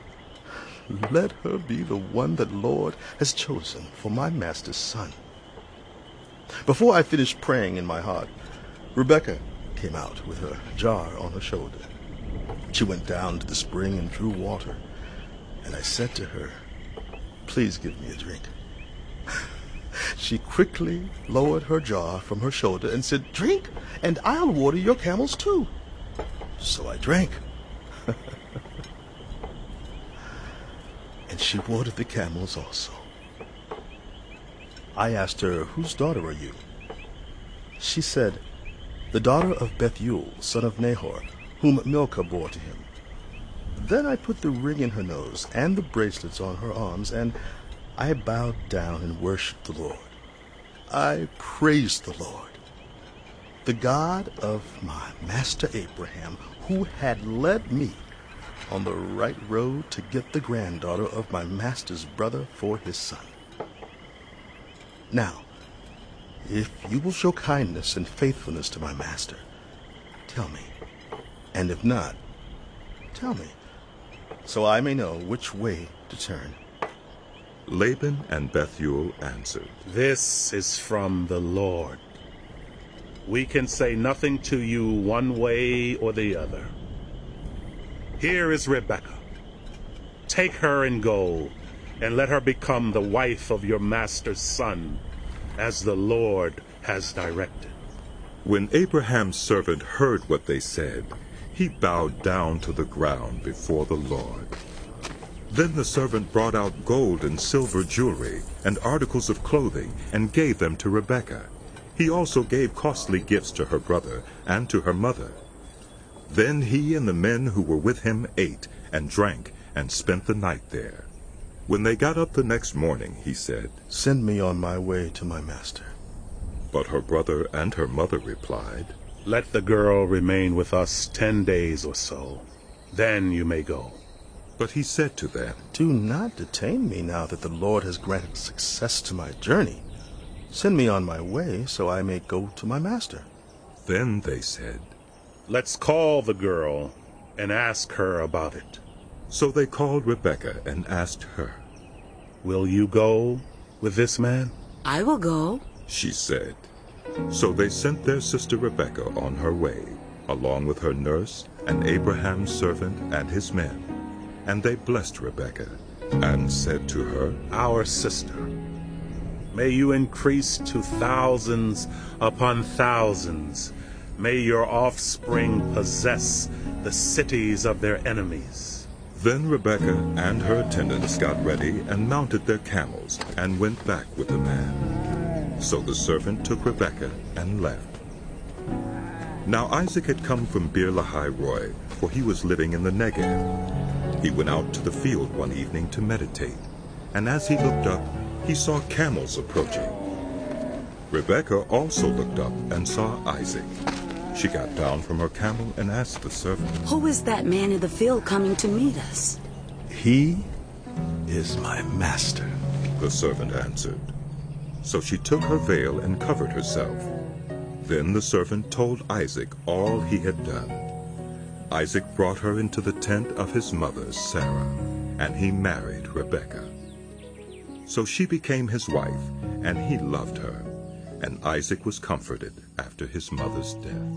let her be the one that Lord has chosen for my master's son. Before I finished praying in my heart, Rebekah came out with her jar on her shoulder. She went down to the spring and drew water, and I said to her, Please give me a drink. She quickly lowered her jar from her shoulder and said, "Drink, and I'll water your camels too." So I drank. And she watered the camels also. I asked her, "Whose daughter are you?" She said, "The daughter of Bethuel, son of Nahor, whom Milcah bore to him." Then I put the ring in her nose and the bracelets on her arms, and I bowed down and worshipped the Lord. I praised the Lord, the God of my master Abraham, who had led me on the right road to get the granddaughter of my master's brother for his son. Now, if you will show kindness and faithfulness to my master, tell me, and if not, tell me, so I may know which way to turn. Laban and Bethuel answered, "This is from the Lord. We can say nothing to you one way or the other. Here is Rebekah. Take her and go, and let her become the wife of your master's son, as the Lord has directed." When Abraham's servant heard what they said, he bowed down to the ground before the Lord. Then the servant brought out gold and silver jewelry and articles of clothing and gave them to Rebekah. He also gave costly gifts to her brother and to her mother. Then he and the men who were with him ate and drank and spent the night there. When they got up the next morning, he said, "Send me on my way to my master." But her brother and her mother replied, "Let the girl remain with us ten days or so. Then you may go." But he said to them, "Do not detain me now that the Lord has granted success to my journey. Send me on my way so I may go to my master." Then they said, "Let's call the girl and ask her about it." So they called Rebekah and asked her, "Will you go with this man?" "I will go," she said. So they sent their sister Rebekah on her way, along with her nurse and Abraham's servant and his men. And they blessed Rebekah and said to her, "Our sister, may you increase to thousands upon thousands. May your offspring possess the cities of their enemies." Then Rebekah and her attendants got ready and mounted their camels and went back with the man. So the servant took Rebekah and left. Now Isaac had come from Beer-lahai-roi, for he was living in the Negev. He went out to the field one evening to meditate, and as he looked up, he saw camels approaching. Rebekah also looked up and saw Isaac. She got down from her camel and asked the servant, "Who is that man in the field coming to meet us?" "He is my master," the servant answered. So she took her veil and covered herself. Then the servant told Isaac all he had done. Isaac brought her into the tent of his mother Sarah, and he married Rebekah. So she became his wife, and he loved her, and Isaac was comforted after his mother's death.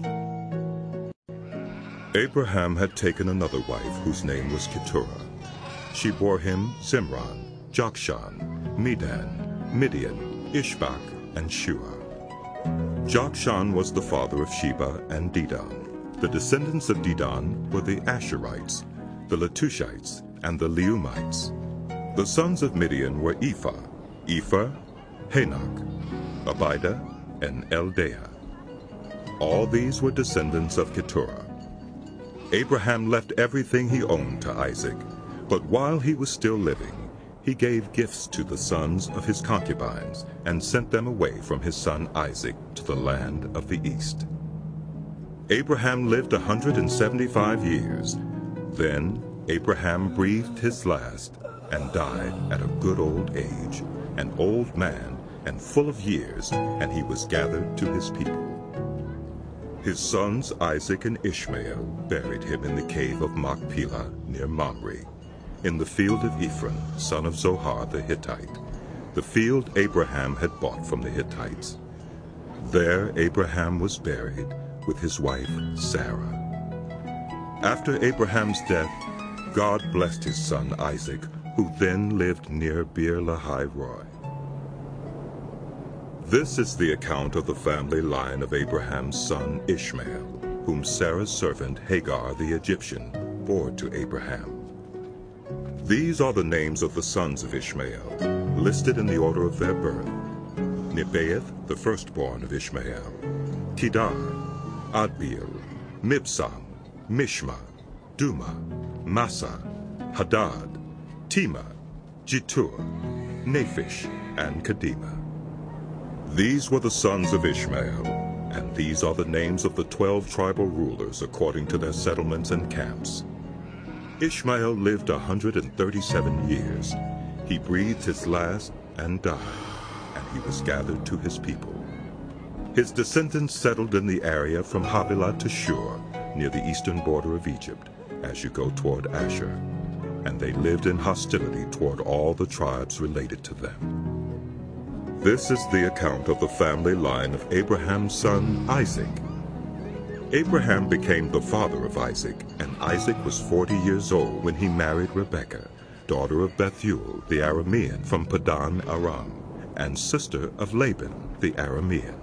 Abraham had taken another wife whose name was Keturah. She bore him Zimran, Jokshan, Medan, Midian, Ishbak, and Shua. Jokshan was the father of Sheba and Dedan. The descendants of Dedan were the Asherites, the Letushites, and the Leumites. The sons of Midian were Ephah, Ephah, Hanok, Abida, and Eldaah. All these were descendants of Keturah. Abraham left everything he owned to Isaac, but while he was still living, he gave gifts to the sons of his concubines and sent them away from his son Isaac to the land of the east. Abraham lived a hundred and seventy-five years. Then Abraham breathed his last and died at a good old age, an old man and full of years, and he was gathered to his people. His sons Isaac and Ishmael buried him in the cave of Machpelah near Mamre, in the field of Ephron, son of Zohar the Hittite, the field Abraham had bought from the Hittites. There Abraham was buried with his wife Sarah. After Abraham's death, God blessed his son Isaac, who then lived near Beer-lahai-roi. This is the account of the family line of Abraham's son Ishmael, whom Sarah's servant Hagar the Egyptian bore to Abraham. These are the names of the sons of Ishmael, listed in the order of their birth. Nebaioth, the firstborn of Ishmael, Kedar, Adbeel, Mibsam, Mishma, Duma, Massa, Hadad, Tema, Jetur, Naphish, and Kedema. These were the sons of Ishmael, and these are the names of the twelve tribal rulers according to their settlements and camps. Ishmael lived a hundred and thirty-seven years. He breathed his last and died, and he was gathered to his people. His descendants settled in the area from Havilah to Shur, near the eastern border of Egypt, as you go toward Asher, and they lived in hostility toward all the tribes related to them. This is the account of the family line of Abraham's son Isaac. Abraham became the father of Isaac, and Isaac was forty years old when he married Rebekah, daughter of Bethuel the Aramean from Padan Aram, and sister of Laban the Aramean.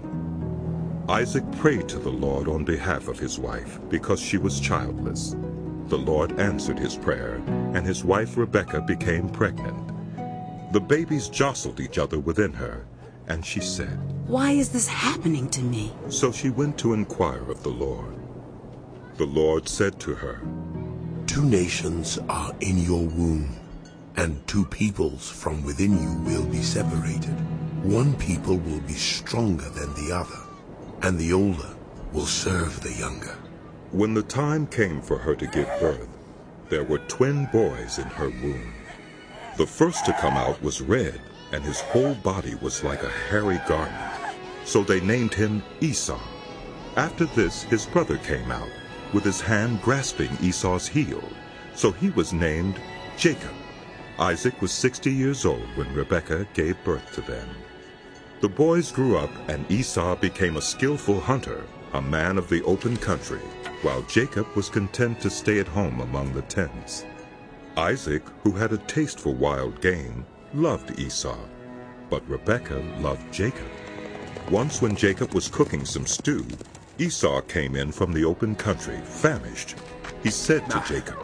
Isaac prayed to the Lord on behalf of his wife, because she was childless. The Lord answered his prayer, and his wife Rebekah became pregnant. The babies jostled each other within her, and she said, "Why is this happening to me?" So she went to inquire of the Lord. The Lord said to her, Two nations are in your womb, and two peoples from within you will be separated. One people will be stronger than the other, and the older will serve the younger. When the time came for her to give birth, there were twin boys in her womb. The first to come out was red, and his whole body was like a hairy garment. So they named him Esau. After this his brother came out, with his hand grasping Esau's heel. So he was named Jacob. Isaac was sixty years old when Rebekah gave birth to them. The boys grew up, and Esau became a skillful hunter, a man of the open country, while Jacob was content to stay at home among the tents. Isaac, who had a taste for wild game, loved Esau, but Rebekah loved Jacob. Once when Jacob was cooking some stew, Esau came in from the open country, famished. He said to Jacob,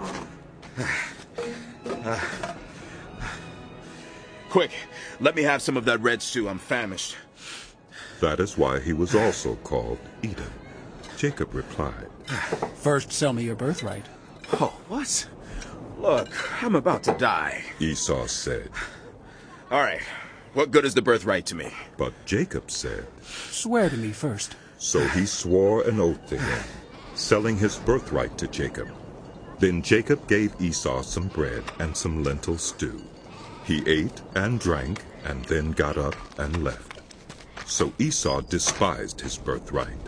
"Quick, let me have some of that red stew. I'm famished." That is why he was also called Edom. Jacob replied, "First sell me your birthright." "Oh, what? Look, I'm about to die." Esau said. "All right, what good is the birthright to me?" But Jacob said, "Swear to me first." So he swore an oath to him, selling his birthright to Jacob. Then Jacob gave Esau some bread and some lentil stew. He ate and drank, and then got up and left. So Esau despised his birthright.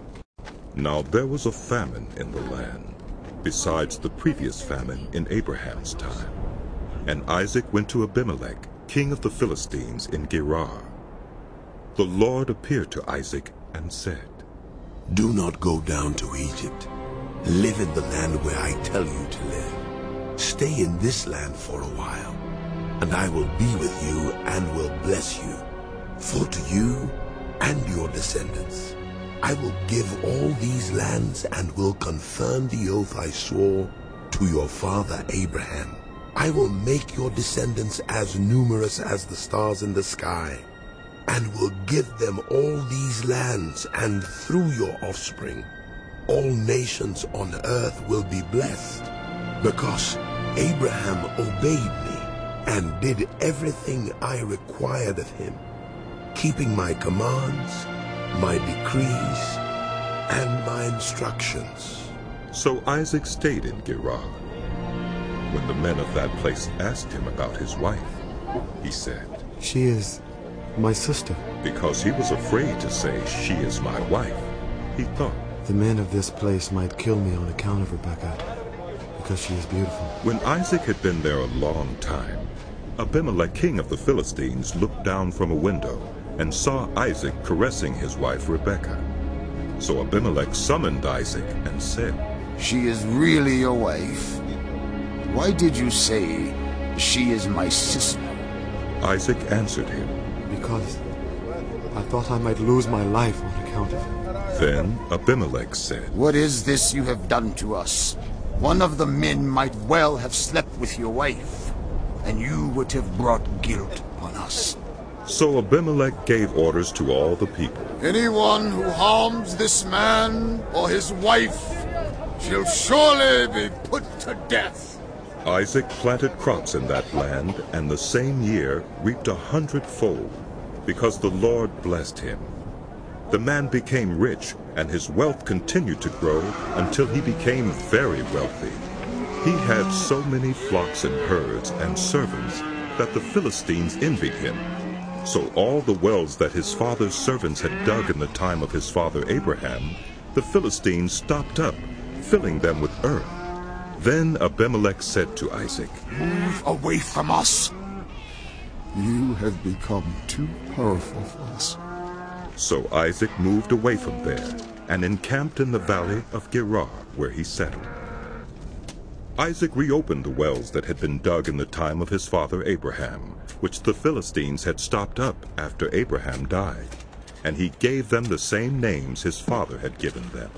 Now there was a famine in the land, besides the previous famine in Abraham's time. And Isaac went to Abimelech, king of the Philistines, in Gerar. The Lord appeared to Isaac and said, Do not go down to Egypt. Live in the land where I tell you to live. Stay in this land for a while, and I will be with you and will bless you. For to you and your descendants I will give all these lands, and will confirm the oath I swore to your father Abraham. I will make your descendants as numerous as the stars in the sky, and will give them all these lands, and through your offspring all nations on earth will be blessed, because Abraham obeyed me and did everything I required of him, keeping my commands, my decrees, and my instructions." So Isaac stayed in Gerar. When the men of that place asked him about his wife, he said, "She is my sister." Because he was afraid to say, "She is my wife," he thought, "The men of this place might kill me on account of Rebekah, because she is beautiful." When Isaac had been there a long time, Abimelech, king of the Philistines, looked down from a window and saw Isaac caressing his wife Rebekah. So Abimelech summoned Isaac and said, "She is really your wife? Why did you say, 'She is my sister'?" Isaac answered him, "Because I thought I might lose my life on account of him. Then Abimelech said, What is this you have done to us? One of the men might well have slept with your wife, and you would have brought guilt on us. So Abimelech gave orders to all the people. Anyone who harms this man or his wife shall surely be put to death. Isaac planted crops in that land, and the same year reaped a hundredfold, because the Lord blessed him. The man became rich, and his wealth continued to grow until he became very wealthy. He had so many flocks and herds and servants that the Philistines envied him. So all the wells that his father's servants had dug in the time of his father Abraham, the Philistines stopped up, filling them with earth. Then Abimelech said to Isaac, Move away from us. You have become too powerful for us. So Isaac moved away from there and encamped in the valley of Gerar, where he settled. Isaac reopened the wells that had been dug in the time of his father Abraham, which the Philistines had stopped up after Abraham died, and he gave them the same names his father had given them.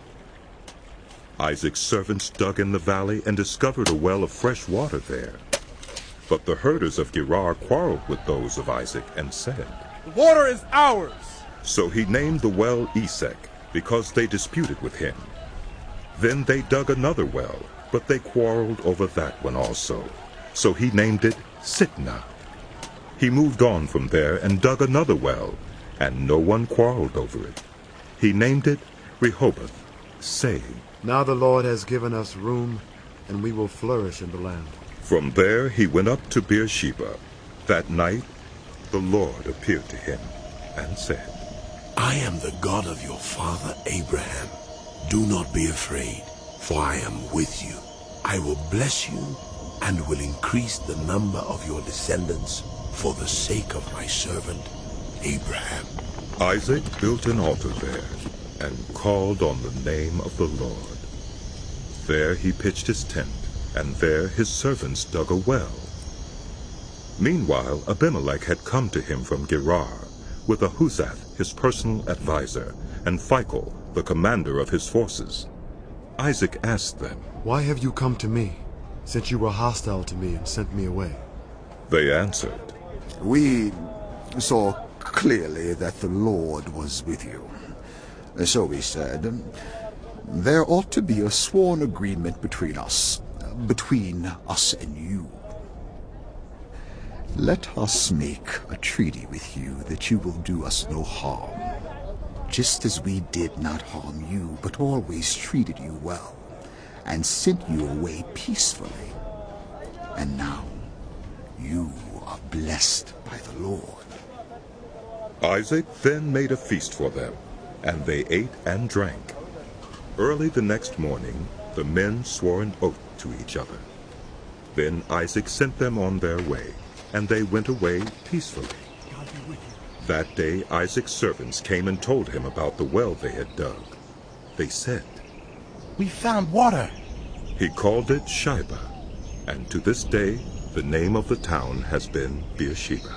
Isaac's servants dug in the valley and discovered a well of fresh water there. But the herders of Gerar quarreled with those of Isaac and said, The water is ours. So he named the well Esek, because they disputed with him. Then they dug another well, but they quarreled over that one also. So he named it Sitnah. He moved on from there and dug another well, and no one quarreled over it. He named it Rehoboth, saying, Now the Lord has given us room, and we will flourish in the land. From there he went up to Beersheba. That night the Lord appeared to him and said, I am the God of your father Abraham. Do not be afraid, for I am with you. I will bless you and will increase the number of your descendants for the sake of my servant Abraham. Isaac built an altar there and called on the name of the Lord. There he pitched his tent, and there his servants dug a well. Meanwhile Abimelech had come to him from Gerar, with Ahuzath, his personal adviser, and Phicol, the commander of his forces. Isaac asked them, Why have you come to me, since you were hostile to me and sent me away? They answered, We saw clearly that the Lord was with you. So we said, there ought to be a sworn agreement between us, between us and you. Let us make a treaty with you that you will do us no harm, just as we did not harm you, but always treated you well, and sent you away peacefully. And now you are blessed by the Lord. Isaac then made a feast for them, and they ate and drank. Early the next morning the men swore an oath to each other. Then Isaac sent them on their way, and they went away peacefully. That day Isaac's servants came and told him about the well they had dug. They said, We found water. He called it Shibah, and to this day the name of the town has been Beersheba.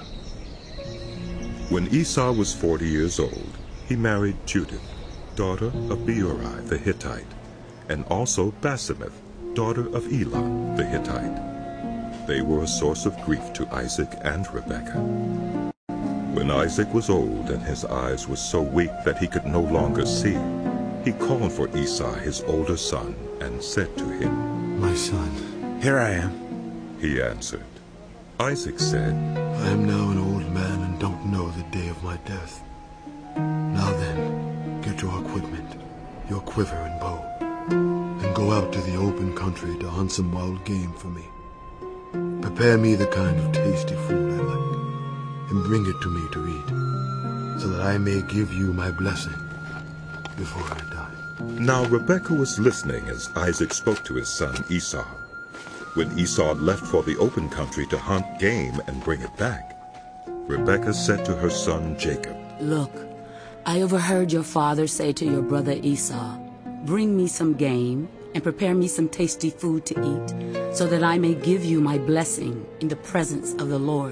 When Esau was forty years old, he married Judith, daughter of Beuri the Hittite, and also Basemeth, daughter of Elah the Hittite. They were a source of grief to Isaac and Rebekah. When Isaac was old and his eyes were so weak that he could no longer see, he called for Esau his older son and said to him, My son. Here I am. He answered. Isaac said, I am now an old man and don't know the day of my death. Now then, get your equipment, your quiver and bow, and go out to the open country to hunt some wild game for me. Prepare me the kind of tasty food I like, and bring it to me to eat, so that I may give you my blessing before I die. Now Rebekah was listening as Isaac spoke to his son Esau. When Esau left for the open country to hunt game and bring it back, Rebekah said to her son Jacob, Look, I overheard your father say to your brother Esau, Bring me some game and prepare me some tasty food to eat, so that I may give you my blessing in the presence of the Lord.